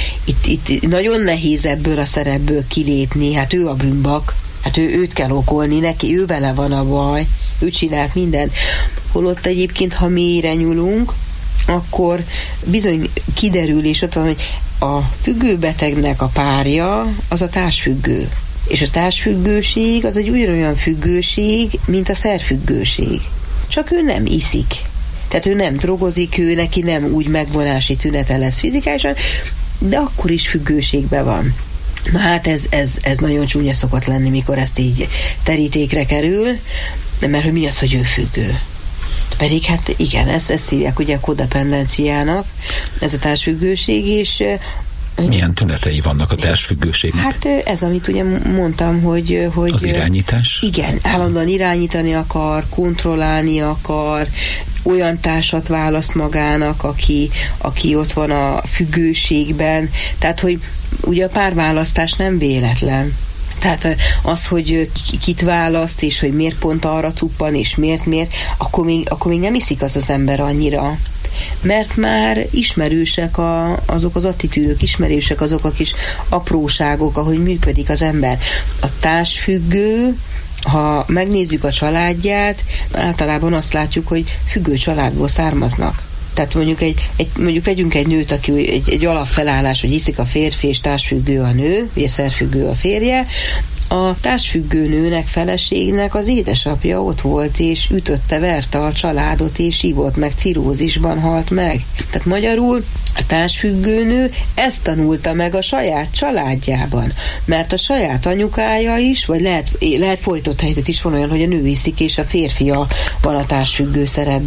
Itt nagyon nehéz ebből a szerepből kilépni, hát ő a bűnbak, hát őt kell okolni, neki ő vele van a baj, ő csinált mindent. Holott egyébként, ha mélyre nyúlunk, akkor bizony kiderül, és ott van, hogy a függőbetegnek a párja az a társfüggő. És a társfüggőség az egy ugyanolyan függőség, mint a szerfüggőség. Csak ő nem iszik. Tehát ő nem drogozik, ő neki nem úgy megvonási tünete lesz fizikálisan, de akkor is függőségben van. Hát ez nagyon csúnya szokott lenni, mikor ezt így terítékre kerül, mert hogy mi az, hogy ő függő. Pedig hát igen, ezt hívják ugye a kodependenciának, ez a társfüggőség, és milyen tünetei vannak a társfüggőségnek? Hát ez, amit ugye mondtam, hogy az irányítás? Igen, állandóan irányítani akar, kontrollálni akar, olyan társat választ magának, aki ott van a függőségben. Tehát, hogy ugye a párválasztás nem véletlen. Tehát az, hogy kit választ, és hogy miért pont arra cuppan, és miért, akkor még nem iszik az ember annyira. Mert már ismerősek azok az attitűdök, ismerősek azok a kis apróságok, ahogy működik az ember. A társfüggő, ha megnézzük a családját, általában azt látjuk, hogy függő családból származnak. Tehát mondjuk vegyünk egy nőt, aki egy alapfelállás, hogy iszik a férfi, és társfüggő a nő, vagy szerfüggő a férje. A társfüggő nőnek, feleségnek az édesapja ott volt, és ütötte, verte a családot, és ívott meg, cirózisban halt meg. Tehát magyarul a társfüggő nő ezt tanulta meg a saját családjában, mert a saját anyukája is, vagy lehet fordított helyzet is van olyan, hogy a nő iszik, és a férfia van a társfüggő szerepben,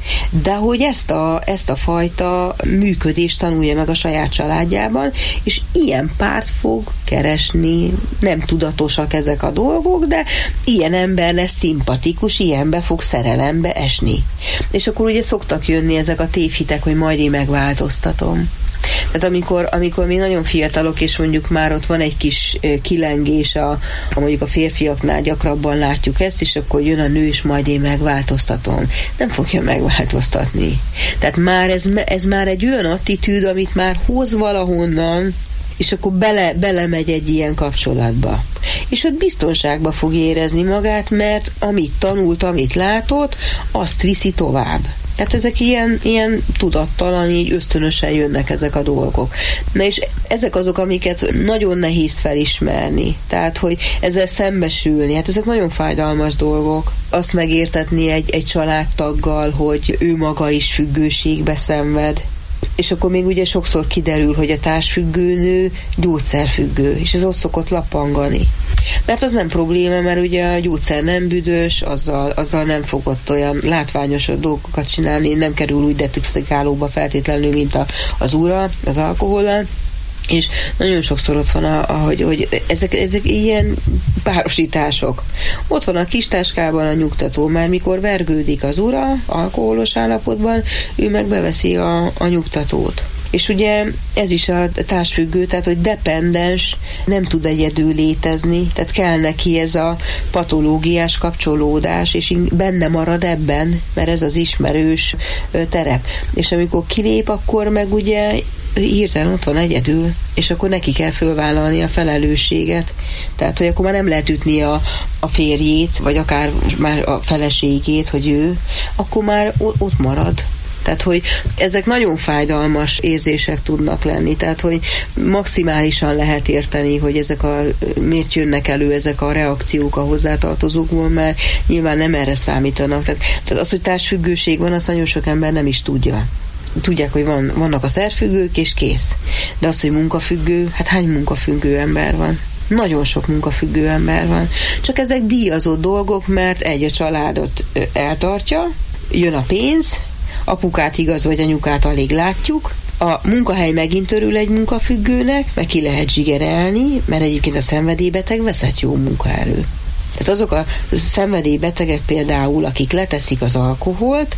de hogy ezt a fajta működést tanulja meg a saját családjában, és ilyen párt fog keresni, nem tudatosak ezek a dolgok, de ilyen ember lesz szimpatikus, ilyenbe fog szerelembe esni. És akkor ugye szoktak jönni ezek a tévhitek, hogy majd én megváltoztatom. Tehát amikor még nagyon fiatalok, és mondjuk már ott van egy kis kilengés, mondjuk a férfiaknál gyakrabban látjuk ezt, és akkor jön a nő, és majd én megváltoztatom. Nem fogja megváltoztatni. Tehát már ez már egy olyan attitűd, amit már hoz valahonnan, és akkor belemegy egy ilyen kapcsolatba. És ott biztonságba fog érezni magát, mert amit tanult, amit látott, azt viszi tovább. Tehát ezek ilyen tudattalan, így ösztönösen jönnek ezek a dolgok. Na és ezek azok, amiket nagyon nehéz felismerni. Tehát, hogy ezzel szembesülni, hát ezek nagyon fájdalmas dolgok. Azt megértetni egy családtaggal, hogy ő maga is függőségbe szenved. És akkor még ugye sokszor kiderül, hogy a társfüggő nő gyógyszerfüggő, és ez ott szokott lappangani. Mert az nem probléma, mert ugye a gyógyszer nem büdös, azzal nem fogott olyan látványos dolgokat csinálni, nem kerül úgy detoxikálóba feltétlenül, mint az ura, az alkohollal. És nagyon sokszor ott van, hogy ezek ilyen párosítások. Ott van a kis táskában a nyugtató, mert mikor vergődik az ura alkoholos állapotban, ő meg beveszi a nyugtatót. És ugye ez is a társfüggő, tehát hogy dependens, nem tud egyedül létezni, tehát kell neki ez a patológiás kapcsolódás, és benne marad ebben, mert ez az ismerős terep. És amikor kilép, akkor meg ugye hirtelen ott van egyedül, és akkor neki kell fölvállalni a felelősséget. Tehát, hogy akkor már nem lehet ütni a férjét, vagy akár már a feleségét, hogy ő, akkor már ott marad. Tehát, hogy ezek nagyon fájdalmas érzések tudnak lenni. Tehát, hogy maximálisan lehet érteni, hogy miért jönnek elő ezek a reakciók a hozzátartozókból, mert nyilván nem erre számítanak. Tehát az, hogy társfüggőség van, azt nagyon sok ember nem is tudja. Tudják, hogy vannak a szerfüggők, és kész. De az, hogy munkafüggő, hát hány munkafüggő ember van? Nagyon sok munkafüggő ember van. Csak ezek díjazott dolgok, mert a családot eltartja, jön a pénz, apukát igaz, vagy anyukát alig látjuk, a munkahely megint örül egy munkafüggőnek, meg ki lehet zsigerelni, mert egyébként a szenvedélybeteg veszett jó munkaerő. Tehát azok a szenvedélybetegek például, akik leteszik az alkoholt,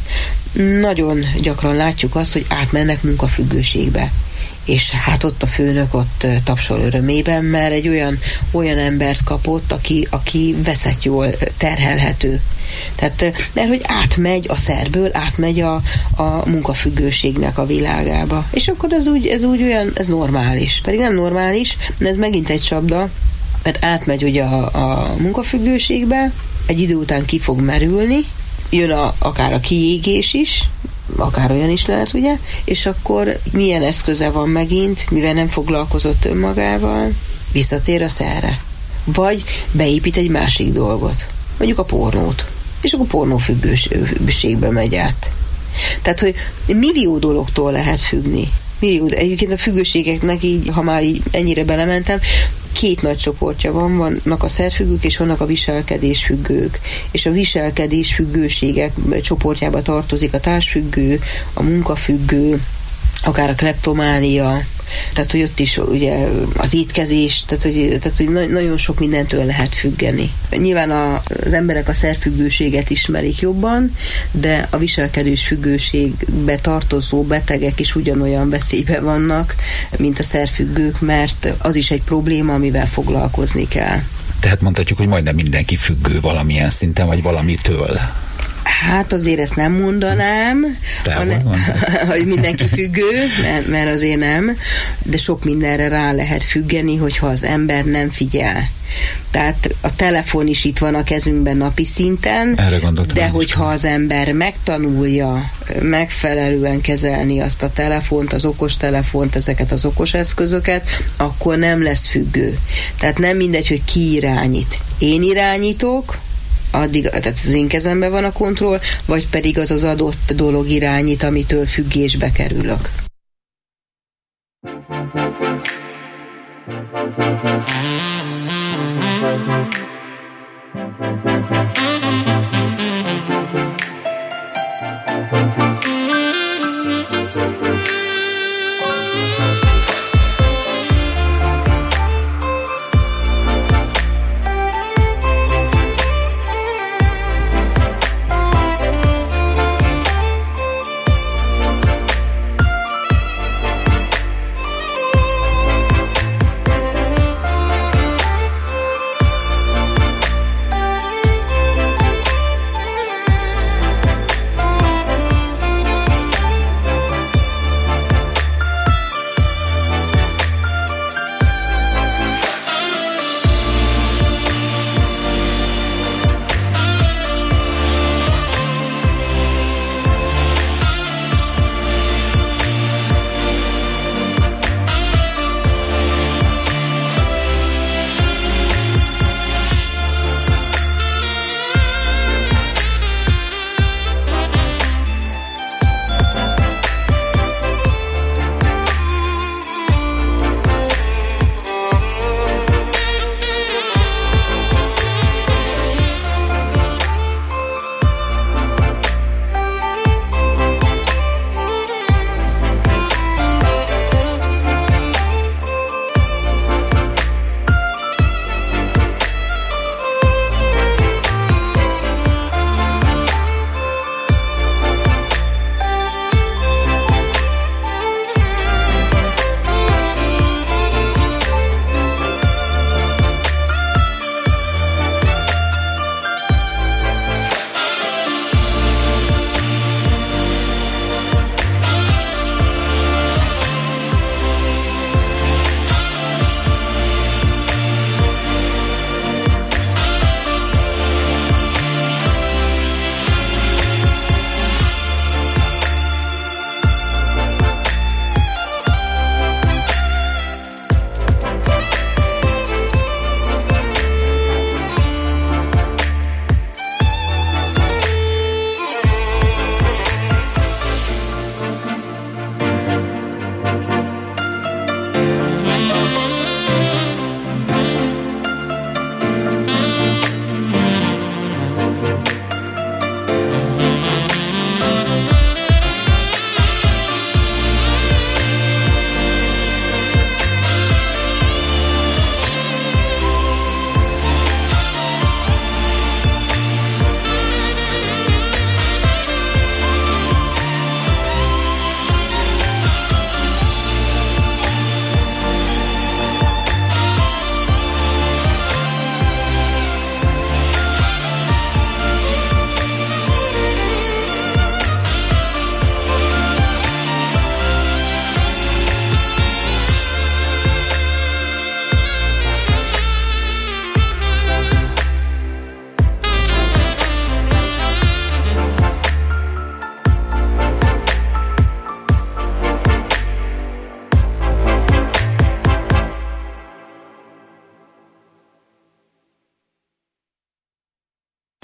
nagyon gyakran látjuk azt, hogy átmennek munkafüggőségbe. És hát ott a főnök ott tapsol örömében, mert egy olyan embert kapott, aki veszett jól terhelhető. Tehát, mert hogy átmegy a szerből, átmegy a munkafüggőségnek a világába. És akkor ez normális. Pedig nem normális, de ez megint egy csapda, mert átmegy ugye a munkafüggőségbe, egy idő után ki fog merülni, jön akár a kiégés is, akár olyan is lehet, ugye, és akkor milyen eszköze van megint, mivel nem foglalkozott önmagával, visszatér a szerre. Vagy beépít egy másik dolgot, mondjuk a pornót, és akkor pornófüggőségbe megy át. Tehát, hogy millió dologtól lehet függni. Egyébként a függőségeknek így, ha már így ennyire belementem, két nagy csoportja vannak a szerfüggők, és vannak a viselkedésfüggők. És a viselkedésfüggőségek csoportjába tartozik a társfüggő, a munkafüggő, akár a kleptománia, tehát hogy ott is ugye az étkezés, tehát hogy nagyon sok mindentől lehet függeni. Nyilván az emberek a szerfüggőséget ismerik jobban, de a viselkedés függőségbe tartozó betegek is ugyanolyan veszélyben vannak, mint a szerfüggők, mert az is egy probléma, amivel foglalkozni kell. Tehát mondhatjuk, hogy majdnem mindenki függő valamilyen szinten, vagy valamitől. Hát azért ezt nem mondanám, hogy mindenki függő, mert azért nem, de sok mindenre rá lehet függeni, hogyha az ember nem figyel. Tehát a telefon is itt van a kezünkben napi szinten, de hogyha az ember megtanulja megfelelően kezelni azt a telefont, az okostelefont, ezeket az okos eszközöket, akkor nem lesz függő. Tehát nem mindegy, hogy ki irányít. Én irányítok, addig, tehát az én kezemben van a kontroll, vagy pedig az az adott dolog irányít, amitől függésbe kerülök.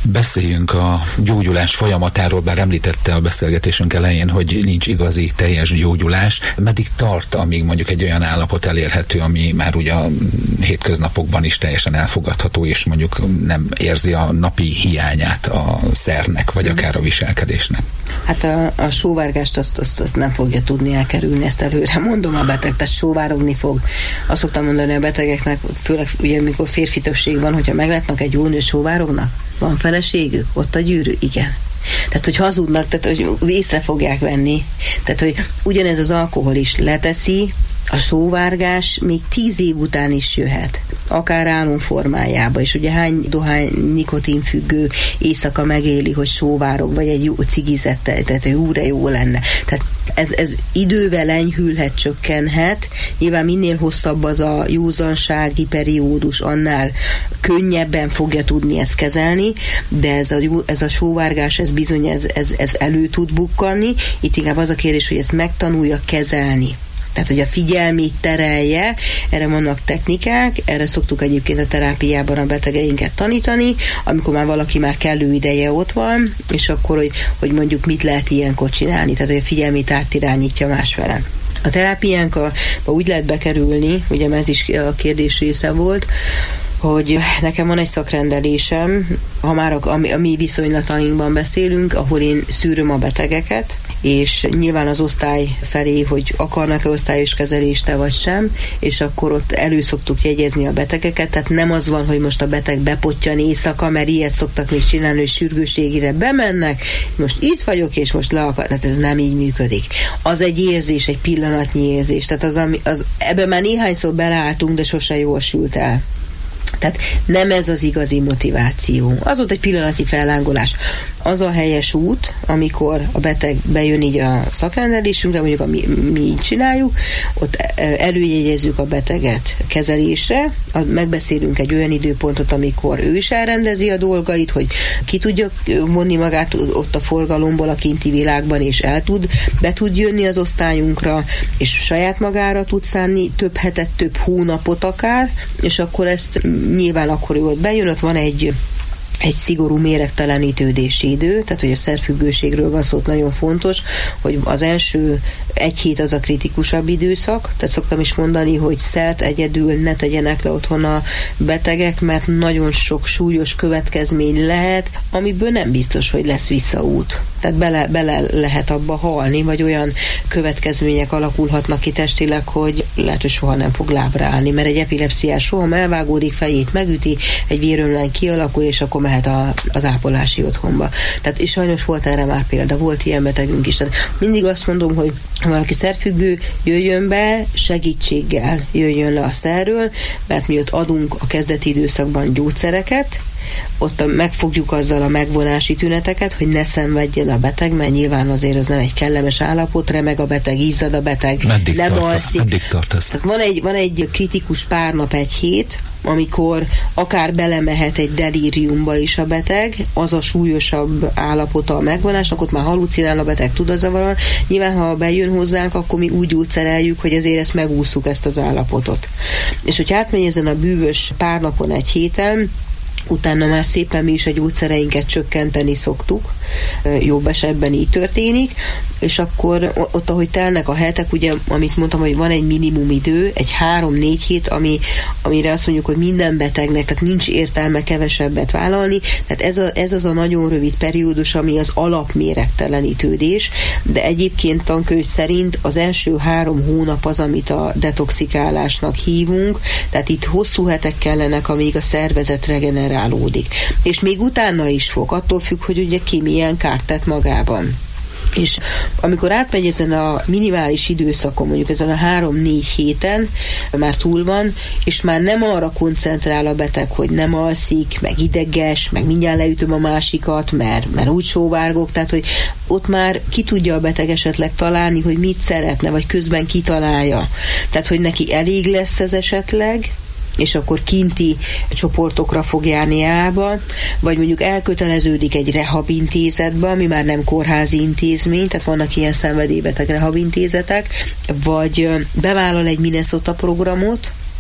Beszéljünk a gyógyulás folyamatáról, bár említette a beszélgetésünk elején, hogy nincs igazi teljes gyógyulás. Meddig tart, amíg mondjuk egy olyan állapot elérhető, ami már ugye a hétköznapokban is teljesen elfogadható, és mondjuk nem érzi a napi hiányát a szernek, vagy akár a viselkedésnek? Hát a sóvárgást azt nem fogja tudni elkerülni, ezt előre mondom, a beteg, tehát sóvárogni fog. Azt szoktam mondani a betegeknek, főleg ugye amikor férfi többség van, hogyha meglátnak egy jó nőt, sóvárognak? Van feleségük? Ott a gyűrű? Igen. Tehát, hogy hazudnak, tehát, hogy észre fogják venni. Tehát, hogy ugyanez az alkohol is leteszi, a sóvárgás még 10 év után is jöhet. Akár álom formájába. És ugye hány dohány nikotinfüggő éjszaka megéli, hogy sóvárog, vagy egy jó cigizettel, tehát hogy jó lenne. Tehát ez idővel enyhülhet, csökkenhet. Nyilván minél hosszabb az a józansági periódus, annál könnyebben fogja tudni ezt kezelni, de ez a sóvárgás, ez bizony ez elő tud bukkanni. Itt inkább az a kérdés, hogy ezt megtanulja kezelni. Tehát, hogy a figyelmét terelje, erre vannak technikák, erre szoktuk egyébként a terápiában a betegeinket tanítani, amikor már valaki már kellő ideje ott van, és akkor, hogy mondjuk mit lehet ilyenkor csinálni, tehát, hogy a figyelmét átirányítja másfele. A terápiánkba úgy lehet bekerülni, ugye ez is a kérdés része volt, hogy nekem van egy szakrendelésem, ha már a mi viszonylatainkban beszélünk, ahol én szűröm a betegeket, és nyilván az osztály felé, hogy akarnak-e osztályos kezelést vagy sem, és akkor ott elő szoktuk jegyezni a betegeket, tehát nem az van, hogy most a beteg bepottyan éjszaka, mert ilyet szoktak még csinálni, hogy sürgőségére bemennek, most itt vagyok, és most le akar, tehát ez nem így működik. Az egy érzés, egy pillanatnyi érzés, tehát ebben már néhányszor beleálltunk, de sose jól sült el. Tehát nem ez az igazi motiváció. Az volt egy pillanatnyi fellángolás. Az a helyes út, amikor a beteg bejön így a szakrendelésünkre, mondjuk mi így csináljuk, ott előjegyezzük a beteget kezelésre, megbeszélünk egy olyan időpontot, amikor ő is elrendezi a dolgait, hogy ki tudja vonni magát ott a forgalomból a kinti világban, és be tud jönni az osztályunkra, és saját magára tud szánni több hetet, több hónapot akár, és akkor ezt nyilván akkor ő ott bejön, ott van egy szigorú méregtelenítődési idő, tehát hogy a szerfüggőségről van szó, nagyon fontos, hogy az első 1 hét az a kritikusabb időszak, tehát szoktam is mondani, hogy szert egyedül ne tegyenek le otthon a betegek, mert nagyon sok súlyos következmény lehet, amiből nem biztos, hogy lesz visszaút. Tehát bele lehet abba halni, vagy olyan következmények alakulhatnak ki testileg, hogy lehet, hogy soha nem fog lábra állni, mert egy epilepsziás soha elvágódik, fejét megüti, egy vérömlány kialakul, és akkor mehet az ápolási otthonba. Tehát és sajnos volt erre már példa, volt ilyen betegünk is. Tehát mindig azt mondom, hogy ha valaki szerfüggő, jöjjön be, segítséggel jöjjön le a szerről, mert mi ott adunk a kezdeti időszakban gyógyszereket, ott megfogjuk azzal a megvonási tüneteket, hogy ne szenvedjen a beteg, mert nyilván azért az nem egy kellemes állapot, remeg a beteg, izzad a beteg, nem alszik. Meddig tart ez? Tehát van egy kritikus pár nap, 1 hét, amikor akár belemehet egy delíriumba is a beteg, az a súlyosabb állapota a megvonásnak, ott már halucinál a beteg, tudatzavar. Nyilván, ha bejön hozzánk, akkor mi úgy gyógyszereljük, hogy ezért ezt megússzuk, ezt az állapotot. És hogy átmegy ezen a bűvös pár napon, 1 héten, utána már szépen mi is a gyógyszereinket csökkenteni szoktuk, jobb esetben így történik, és akkor ott, ahogy telnek a hetek, ugye, amit mondtam, hogy van egy minimum idő, egy 3-4 hét, amire azt mondjuk, hogy minden betegnek, tehát nincs értelme kevesebbet vállalni, tehát ez az a nagyon rövid periódus, ami az alapméregtelenítődés, de egyébként tankönyv szerint az első 3 hónap az, amit a detoxikálásnak hívunk, tehát itt hosszú hetek kellenek, amíg a szervezet regenerálódik. És még utána is fog, attól függ, hogy ugye ki milyen kárt tett magában. És amikor átmegy ezen a minimális időszakon, mondjuk ezen a 3-4 héten, már túl van, és már nem arra koncentrál a beteg, hogy nem alszik, meg ideges, meg mindjárt leütöm a másikat, mert úgy sóvárgok, tehát hogy ott már ki tudja a beteg esetleg találni, hogy mit szeretne, vagy közben kitalálja. Tehát, hogy neki elég lesz ez esetleg, és akkor kinti csoportokra fog járni álba, vagy mondjuk elköteleződik egy rehabintézetbe, ami már nem kórházi intézmény, tehát vannak ilyen szenvedélybeteg rehabintézetek, vagy bevállal egy Minnesota programot,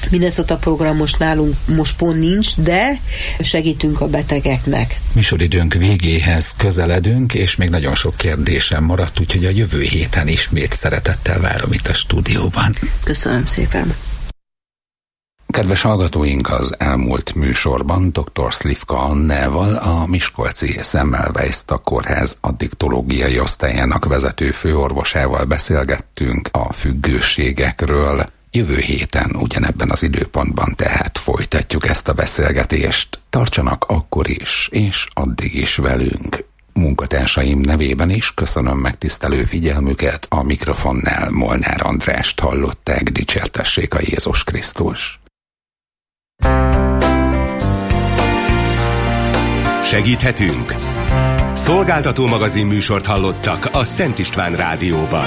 Minnesota program most nálunk most pont nincs, de segítünk a betegeknek. Műsoridőnk végéhez közeledünk, és még nagyon sok kérdésem maradt, úgyhogy a jövő héten ismét szeretettel várom itt a stúdióban. Köszönöm szépen. Kedves hallgatóink, az elmúlt műsorban dr. Slivka Annával, a miskolci Semmelweis kórház addiktológiai osztályának vezető főorvosával beszélgettünk a függőségekről. Jövő héten ugyanebben az időpontban tehát folytatjuk ezt a beszélgetést. Tartsanak akkor is, és addig is velünk. Munkatársaim nevében is köszönöm megtisztelő figyelmüket, a mikrofonnál Molnár Andrást hallották, dicsértessék a Jézus Krisztus. Segíthetünk? Szolgáltató magazin műsort hallottak a Szent István Rádióban.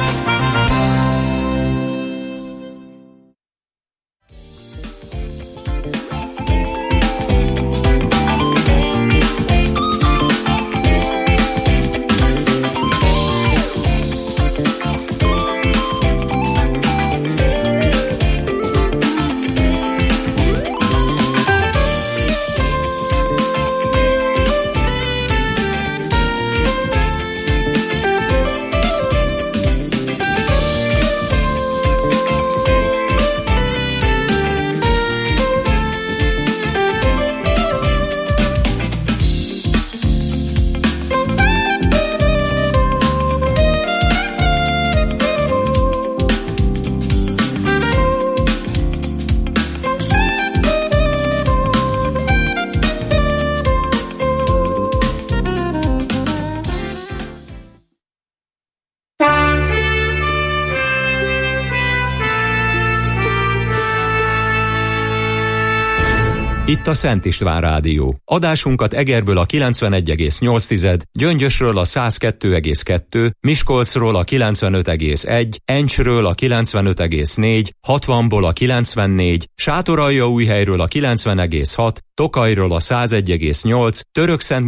Itt a Szent István Rádió. Adásunkat Egerből a 91,8, Gyöngyösről a 102,2, Miskolcról a 95,1, Encsről a 95,4, 60-ból a 94, Sátoraljaújhelyről a 90,6, Tokajról a 101,8, Törökszent